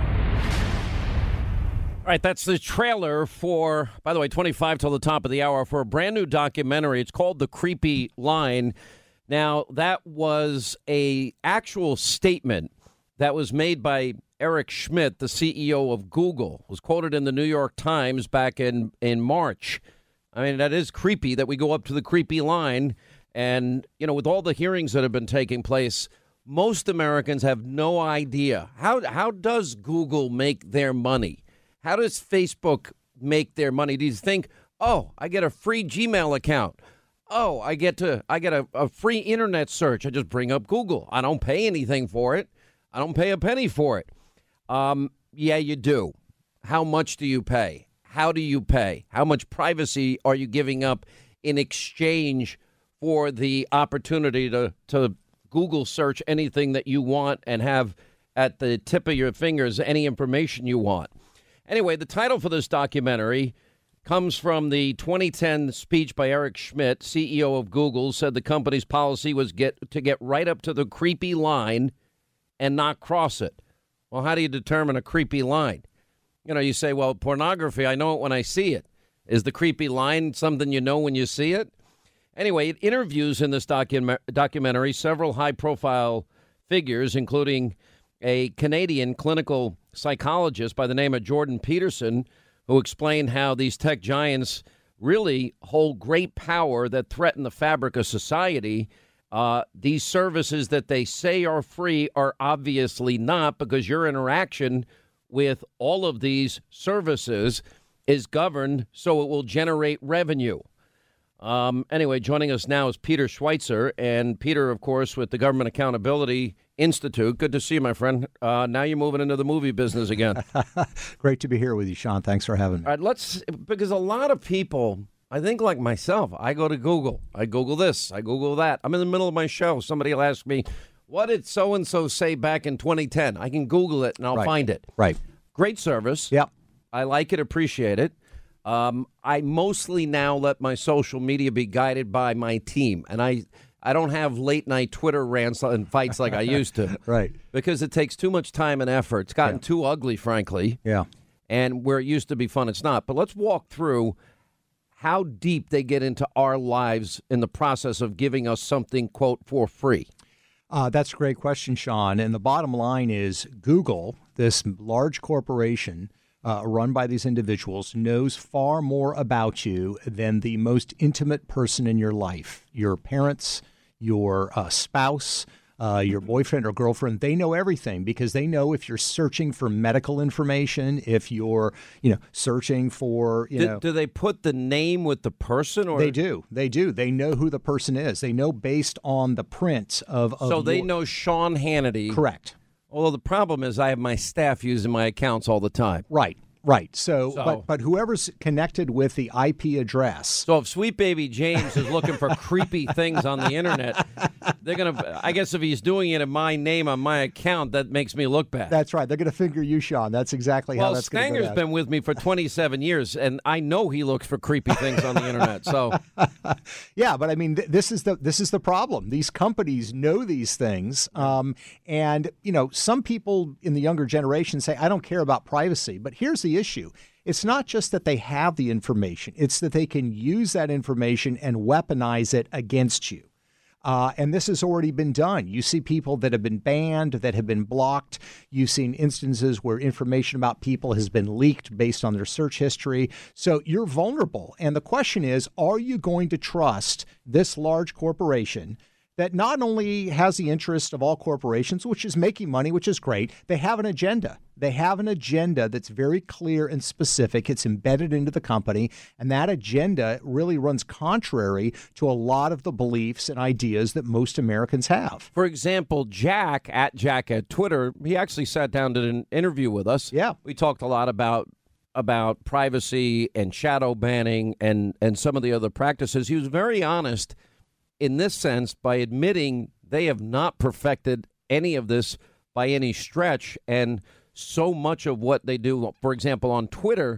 All right, that's the trailer for, by the way, twenty-five till the top of the hour for a brand new documentary. It's called The Creepy Line. Now, that was a actual statement that was made by Eric Schmidt, the C E O of Google. It was quoted in the New York Times back in, in March. I mean, that is creepy that we go up to the creepy line. And, you know, with all the hearings that have been taking place, most Americans have no idea. How how does Google make their money? How does Facebook make their money? Do you think, oh, I get a free Gmail account. Oh, I get to I get a, a free internet search. I just bring up Google. I don't pay anything for it. I don't pay a penny for it. Um, yeah, you do. How much do you pay? How do you pay? How much privacy are you giving up in exchange for the opportunity to, to Google search anything that you want and have at the tip of your fingers any information you want? Anyway, the title for this documentary comes from the twenty ten speech by Eric Schmidt, C E O of Google, said the company's policy was get to get right up to the creepy line and not cross it. Well, how do you determine a creepy line? You know, you say, well, pornography, I know it when I see it. Is the creepy line something you know when you see it? Anyway, it interviews in this docu- documentary several high-profile figures, including a Canadian clinical psychologist by the name of Jordan Peterson, who explained how these tech giants really hold great power that threaten the fabric of society. Uh, these services that they say are free are obviously not, because your interaction with all of these services is governed so it will generate revenue. Um, anyway, joining us now is Peter Schweitzer, and Peter, of course, with the Government Accountability Institute. Good to see you, my friend. Uh, now you're moving into the movie business again. Great to be here with you, Sean. Thanks for having me. All right, let's, because a lot of people, I think like myself, I go to Google. I Google this. I Google that. I'm in the middle of my show. Somebody will ask me, what did so-and-so say back in twenty ten? I can Google it and I'll right. find it. Right. Great service. Yep. I like it, appreciate it. Um, I mostly now let my social media be guided by my team, and I I don't have late night Twitter rants and fights like I used to. Right. Because it takes too much time and effort. It's gotten yeah. too ugly, frankly. Yeah. And where it used to be fun, it's not. But let's walk through how deep they get into our lives in the process of giving us something, quote, for free. Uh, that's a great question, Sean. And the bottom line is Google, this large corporation uh, run by these individuals, knows far more about you than the most intimate person in your life, your parents, your uh, spouse, uh, your boyfriend or girlfriend. They know everything because they know if you're searching for medical information, if you're, you know, searching for, you do, know. Do they put the name with the person? Or They do. They do. They know who the person is. They know based on the print of. of So they your- know Sean Hannity. Correct. Although the problem is I have my staff using my accounts all the time. Right. Right. So, So- but but whoever's connected with the I P address. So if Sweet Baby James is looking for creepy things on the internet, they're going to, I guess if he's doing it in my name on my account, that makes me look bad. That's right. They're going to finger you, Sean. That's exactly how Well, that's going to go Stanger's down. been with me for twenty-seven years, and I know he looks for creepy things on the internet. So, Yeah, but I mean, th- this is the this is the problem. These companies know these things, um, and you know, some people in the younger generation say, "I don't care about privacy." But here's the issue: it's not just that they have the information; it's that they can use that information and weaponize it against you. Uh, and this has already been done. You see people that have been banned, that have been blocked. You've seen instances where information about people has been leaked based on their search history. So you're vulnerable. And the question is, are you going to trust this large corporation that not only has the interest of all corporations, which is making money, which is great, they have an agenda. They have an agenda that's very clear and specific. It's embedded into the company, and that agenda really runs contrary to a lot of the beliefs and ideas that most Americans have. for example, Jack, at Jack at Twitter, he actually sat down, did an interview with us. Yeah. We talked a lot about about privacy and shadow banning and, and some of the other practices. He was very honest in this sense by admitting they have not perfected any of this by any stretch. And so much of what they do, for example, on Twitter,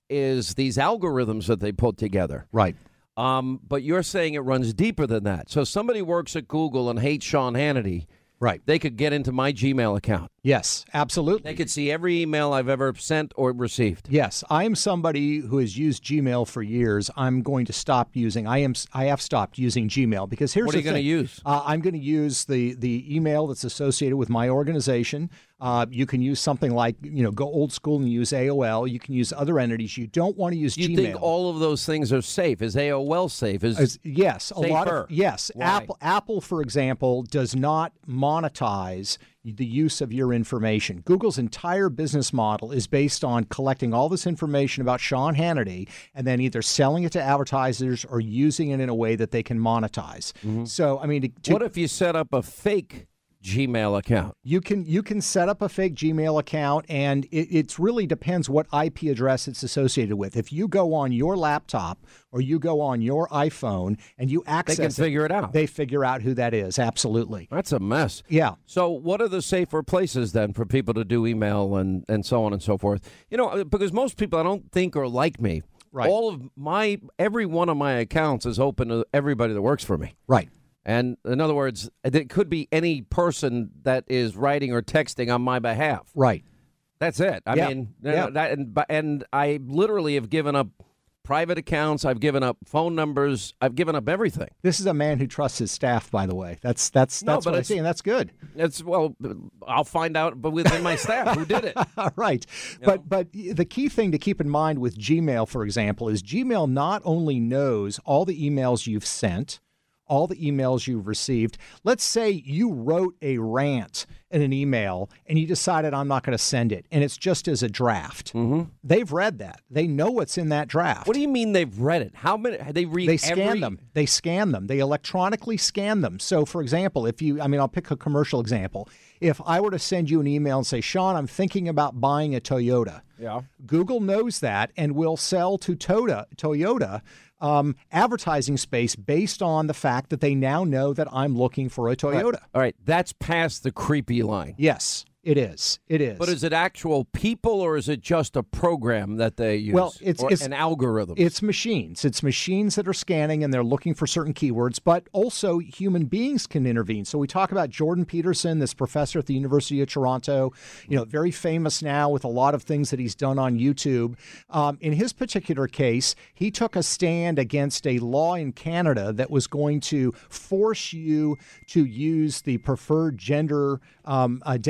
is these algorithms that they put together. Right. Um, but you're saying it runs deeper than that. So somebody works at Google and hates Sean Hannity. Right. They could get into my Gmail account. Yes, absolutely. They could see every email I've ever sent or received. Yes, I am somebody who has used Gmail for years. I'm going to stop using. I am. I have stopped using Gmail because here's What are the you gonna thing. use? Uh, I'm going to use the the email that's associated with my organization. Uh, you can use something like, you know, go old school and use A O L. You can use other entities. You don't want to use You Gmail. think all of those things are safe? Is A O L safe? Is As- yes, a lot safer? of yes. Why? Apple, Apple, for example, does not monetize the use of your information. Google's entire business model is based on collecting all this information about Sean Hannity and then either selling it to advertisers or using it in a way that they can monetize. So, I mean, to, to, What if you set up a fake Gmail account? you can you can set up a fake Gmail account, and it it's really depends what I P address it's associated with. If you go on your laptop or you go on your iPhone and you access They can figure it out. They figure out who that is. Absolutely. That's a mess. Yeah. So what are the safer places then for people to do email and, and so on and so forth? You know, because most people I don't think are like me. Right. All of my, every one of my accounts is open to everybody that works for me. Right. And in other words, it could be any person that is writing or texting on my behalf. Right. That's it. I Yeah. mean, you Yeah. know, that, and, and I literally have given up private accounts. I've given up phone numbers. I've given up everything. This is a man who trusts his staff, by the way. That's that's No, that's but what I it's- see, and that's good. It's well, I'll find out, but within my staff who did it. Right. But but the key thing to keep in mind with Gmail, for example, is Gmail not only knows all the emails you've sent, all the emails you've received. Let's say you wrote a rant in an email and you decided I'm not going to send it, and it's just as a draft. Mm-hmm. They've read that. They know what's in that draft. What do you mean they've read it? How many? They read. They scan every, them. They scan them. They electronically scan them. So, for example, if you, I mean, I'll pick a commercial example. If I were to send you an email and say, Sean, I'm thinking about buying a Toyota. Yeah. Google knows that and will sell to Toyota, Toyota um, advertising space based on the fact that they now know that I'm looking for a Toyota. All right, that's past the creepy line. Yes, it is. It is. But is it actual people or is it just a program that they use? Well, it's, or it's an algorithm. It's machines. It's machines that are scanning and they're looking for certain keywords, but also human beings can intervene. So we talk about Jordan Peterson, this professor at the University of Toronto, you know, very famous now with a lot of things that he's done on YouTube. Um, in his particular case, he took a stand against a law in Canada that was going to force you to use the preferred gender um, identifier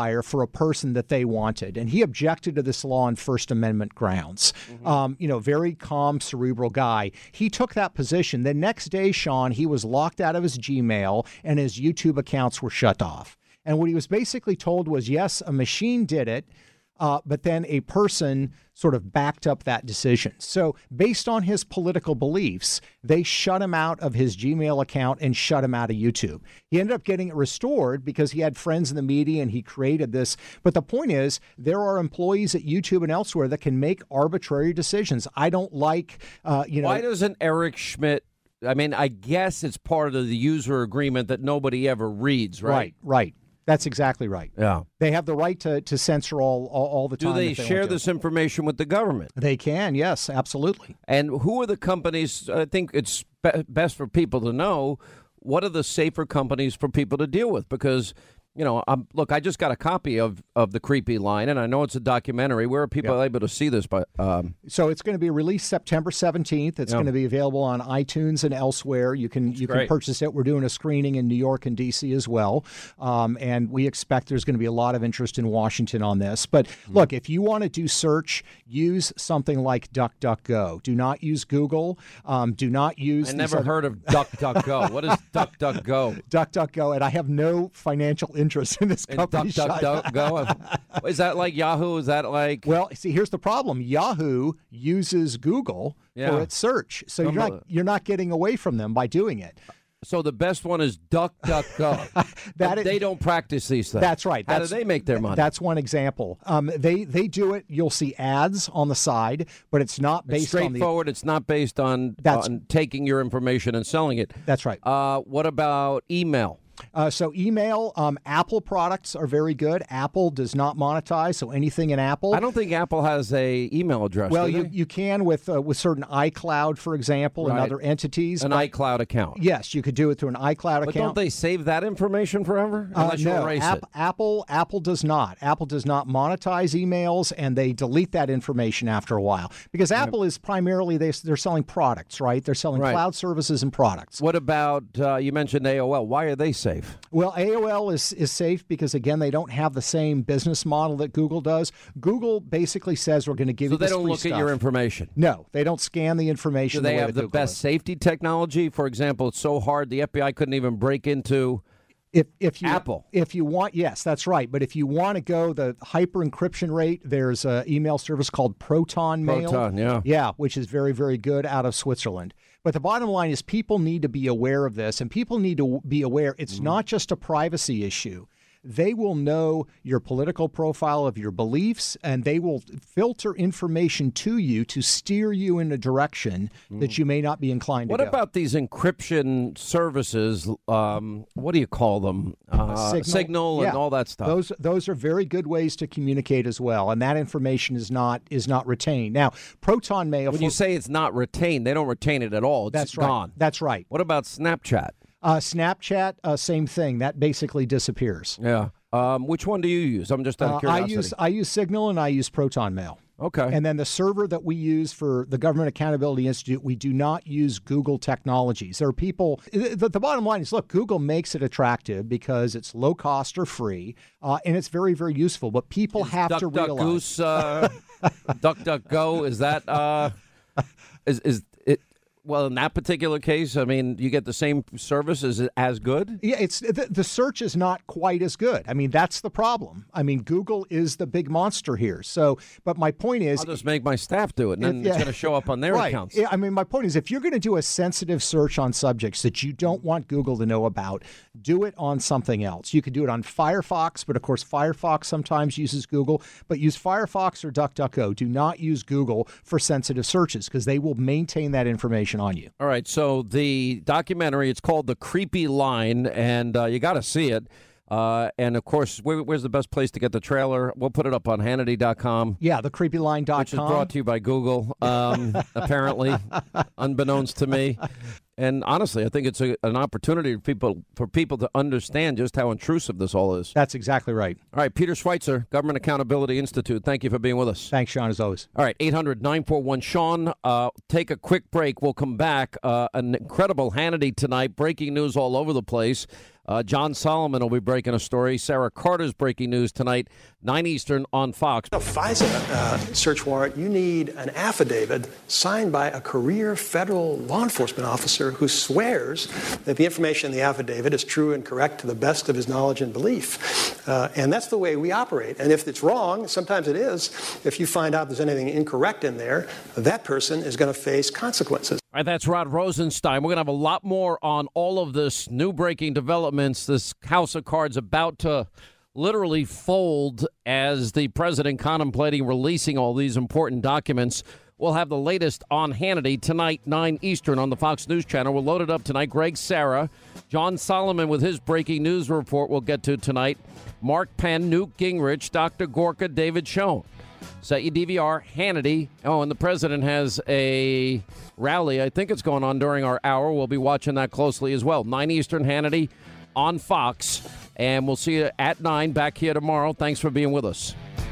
hire for a person that they wanted. And he objected to this law on First Amendment grounds. Mm-hmm. Um, you know, very calm, cerebral guy. He took that position. The next day, Sean, he was locked out of his Gmail and his YouTube accounts were shut off. And what he was basically told was, yes, a machine did it, uh, but then a person sort of backed up that decision. So based on his political beliefs, they shut him out of his Gmail account and shut him out of YouTube. He ended up getting it restored because he had friends in the media and he created this. But the point is, there are employees at YouTube and elsewhere that can make arbitrary decisions. I don't like, uh, you know. Why doesn't Eric Schmidt? I mean, I guess it's part of the user agreement that nobody ever reads, right? Right, right. That's exactly right. Yeah. They have the right to, to censor all, all, all the time. Do they, they share want to. this information with the government? They can, yes, absolutely. And who are the companies? I think it's be- best for people to know, what are the safer companies for people to deal with? Because, you know, I'm, look, I just got a copy of, of The Creepy Line, and I know it's a documentary. Where are people Yep. able to see this? But um, So it's going to be released September seventeenth. It's Yeah. going to be available on iTunes and elsewhere. You can you can great. purchase it. We're doing a screening in New York and D C as well. Um, and we expect there's going to be a lot of interest in Washington on this. But look, if you want to do search, use something like DuckDuckGo. Do not use Google. Um, do not use... I these never other- heard of DuckDuckGo. What is DuckDuckGo? DuckDuckGo, and I have no financial interest in this And company. Sean. DuckDuckGo? Is that like Yahoo? Is that like... Well, see, here's the problem. Yahoo uses Google Yeah. for its search, so you're Some- not you're not getting away from them by doing it. So the best one is DuckDuckGo. That is- they don't practice these things. That's right. How That's- do they make their money? That's one example. Um, they they do it. You'll see ads on the side, but it's not It's based on the. straightforward. It's not based on, That's- on taking your information and selling it. That's right. Uh, what about email? Uh, so email, um, Apple products are very good. Apple does not monetize, so anything in Apple. I don't think Apple has a email address. Well, do you, they? you can with uh, with certain iCloud, for example, and Right. other entities. An but- iCloud account. Yes, you could do it through an iCloud But account. don't they save that information forever? Uh, Unless you no, erase App- it. Apple Apple does not. Apple does not monetize emails, and they delete that information after a while because Apple is primarily they, they're selling products, right? They're selling Right. cloud services and products. What about, uh, you mentioned A O L. Why are they safe? Well, A O L is, is safe because, again, they don't have the same business model that Google does. Google basically says we're going to give So you they this don't free look stuff. at your information. No, they don't scan the information. Do they the way have that the Google best does. safety technology? For example, it's so hard the F B I couldn't even break into If if you Apple. if you want, yes, that's right. But if you want to go the hyper encryption rate, there's an email service called Proton Mail. Proton, yeah. yeah, which is very very good out of Switzerland. But the bottom line is people need to be aware of this, and people need to be aware it's Mm-hmm. not just a privacy issue. They will know your political profile of your beliefs, and they will filter information to you to steer you in a direction that you may not be inclined What to go. about these encryption services? Um, what do you call them? Uh, Signal, Yeah. and all that stuff. Those those are very good ways to communicate as well, and that information is not is not retained. Now, Proton Mail. when you say it's not retained, they don't retain it at all. It's that's right. gone. That's right. What about Snapchat? Uh, Snapchat, uh, same thing. That basically disappears. Yeah. Um, which one do you use? I'm just out of Uh, I curiosity. use I use Signal and I use Proton Mail. Okay. And then the server that we use for the Government Accountability Institute, we do not use Google technologies. There are people, the, the bottom line is, look, Google makes it attractive because it's low cost or free, uh, and it's very, very useful. But people Is have Duck, to Duck, realize. Goose, uh, Duck, Duck, Go, is that, uh, is, is it, well, in that particular case, I mean, you get the same service. Is it as good? Yeah, it's the, the search is not quite as good. I mean, that's the problem. I mean, Google is the big monster here. So, but my point is, I'll just make my staff do it, and then If- it's yeah. going to show up on their right. accounts. Yeah, I mean, my point is, if you're going to do a sensitive search on subjects that you don't want Google to know about, do it on something else. You could do it on Firefox, but of course, Firefox sometimes uses Google. But use Firefox or DuckDuckGo. Do not use Google for sensitive searches because they will maintain that information on you. All right, so the documentary, it's called The Creepy Line, and uh, you got to see it. Uh, and, of course, where, where's the best place to get the trailer? We'll put it up on Hannity dot com. Yeah, the creepy line dot com. Which is brought to you by Google, um, apparently, unbeknownst to me. And honestly, I think it's a, an opportunity for people, for people to understand just how intrusive this all is. That's exactly right. All right, Peter Schweitzer, Government Accountability Institute, thank you for being with us. Thanks, Sean, as always. All right, eight hundred nine four one Sean. Uh, take a quick break. We'll come back. Uh, an incredible Hannity tonight. Breaking news all over the place. Uh, John Solomon will be breaking a story. Sarah Carter's breaking news tonight, nine Eastern on Fox. A FISA uh, search warrant, you need an affidavit signed by a career federal law enforcement officer who swears that the information in the affidavit is true and correct to the best of his knowledge and belief. Uh, and that's the way we operate. And if it's wrong, sometimes it is, if you find out there's anything incorrect in there, that person is going to face consequences. All right, that's Rod Rosenstein. We're going to have a lot more on all of this new breaking developments. This house of cards about to literally fold as the president contemplating releasing all these important documents. We'll have the latest on Hannity tonight, nine Eastern on the Fox News Channel. We'll load it up tonight. Greg Sarah, John Solomon with his breaking news report we'll get to tonight. Mark Penn, Newt Gingrich, Doctor Gorka, David Schoen. Set your D V R, Hannity. Oh, and the president has a rally. I think it's going on during our hour. We'll be watching that closely as well. nine Eastern, Hannity on Fox. And we'll see you at nine back here tomorrow. Thanks for being with us.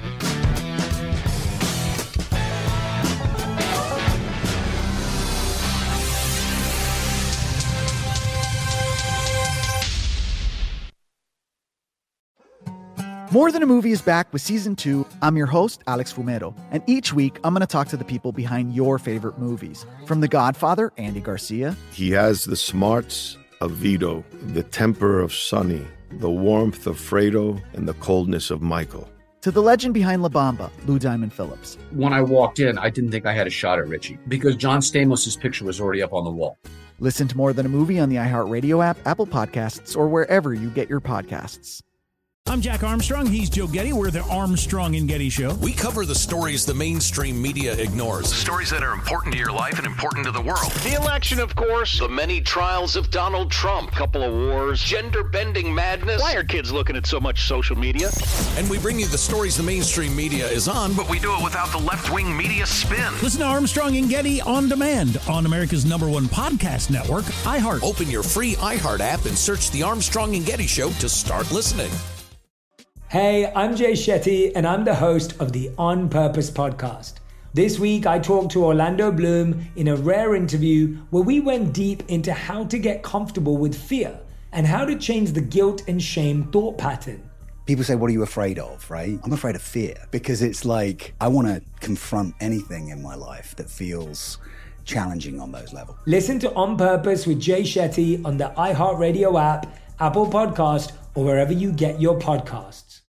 More Than a Movie is back with Season two. I'm your host, Alex Fumero, and each week I'm going to talk to the people behind your favorite movies. From The Godfather, Andy Garcia. He has the smarts of Vito, the temper of Sonny, the warmth of Fredo, and the coldness of Michael. To the legend behind La Bamba, Lou Diamond Phillips. When I walked in, I didn't think I had a shot at Richie because John Stamos' picture was already up on the wall. Listen to More Than a Movie on the iHeartRadio app, Apple Podcasts, or wherever you get your podcasts. I'm Jack Armstrong. He's Joe Getty. We're the Armstrong and Getty Show. We cover the stories the mainstream media ignores. Stories that are important to your life and important to the world. The election, of course. The many trials of Donald Trump. Couple of wars. Gender-bending madness. Why are kids looking at so much social media? And we bring you the stories the mainstream media is on, but we do it without the left-wing media spin. Listen to Armstrong and Getty on demand on America's number one podcast network, iHeart. Open your free iHeart app and search The Armstrong and Getty Show to start listening. Hey, I'm Jay Shetty, and I'm the host of the On Purpose podcast. This week, I talked to Orlando Bloom in a rare interview where we went deep into how to get comfortable with fear and how to change the guilt and shame thought pattern. People say, what are you afraid of, right? I'm afraid of fear because it's like I want to confront anything in my life that feels challenging on those levels. Listen to On Purpose with Jay Shetty on the iHeartRadio app, Apple Podcast, or wherever you get your podcasts.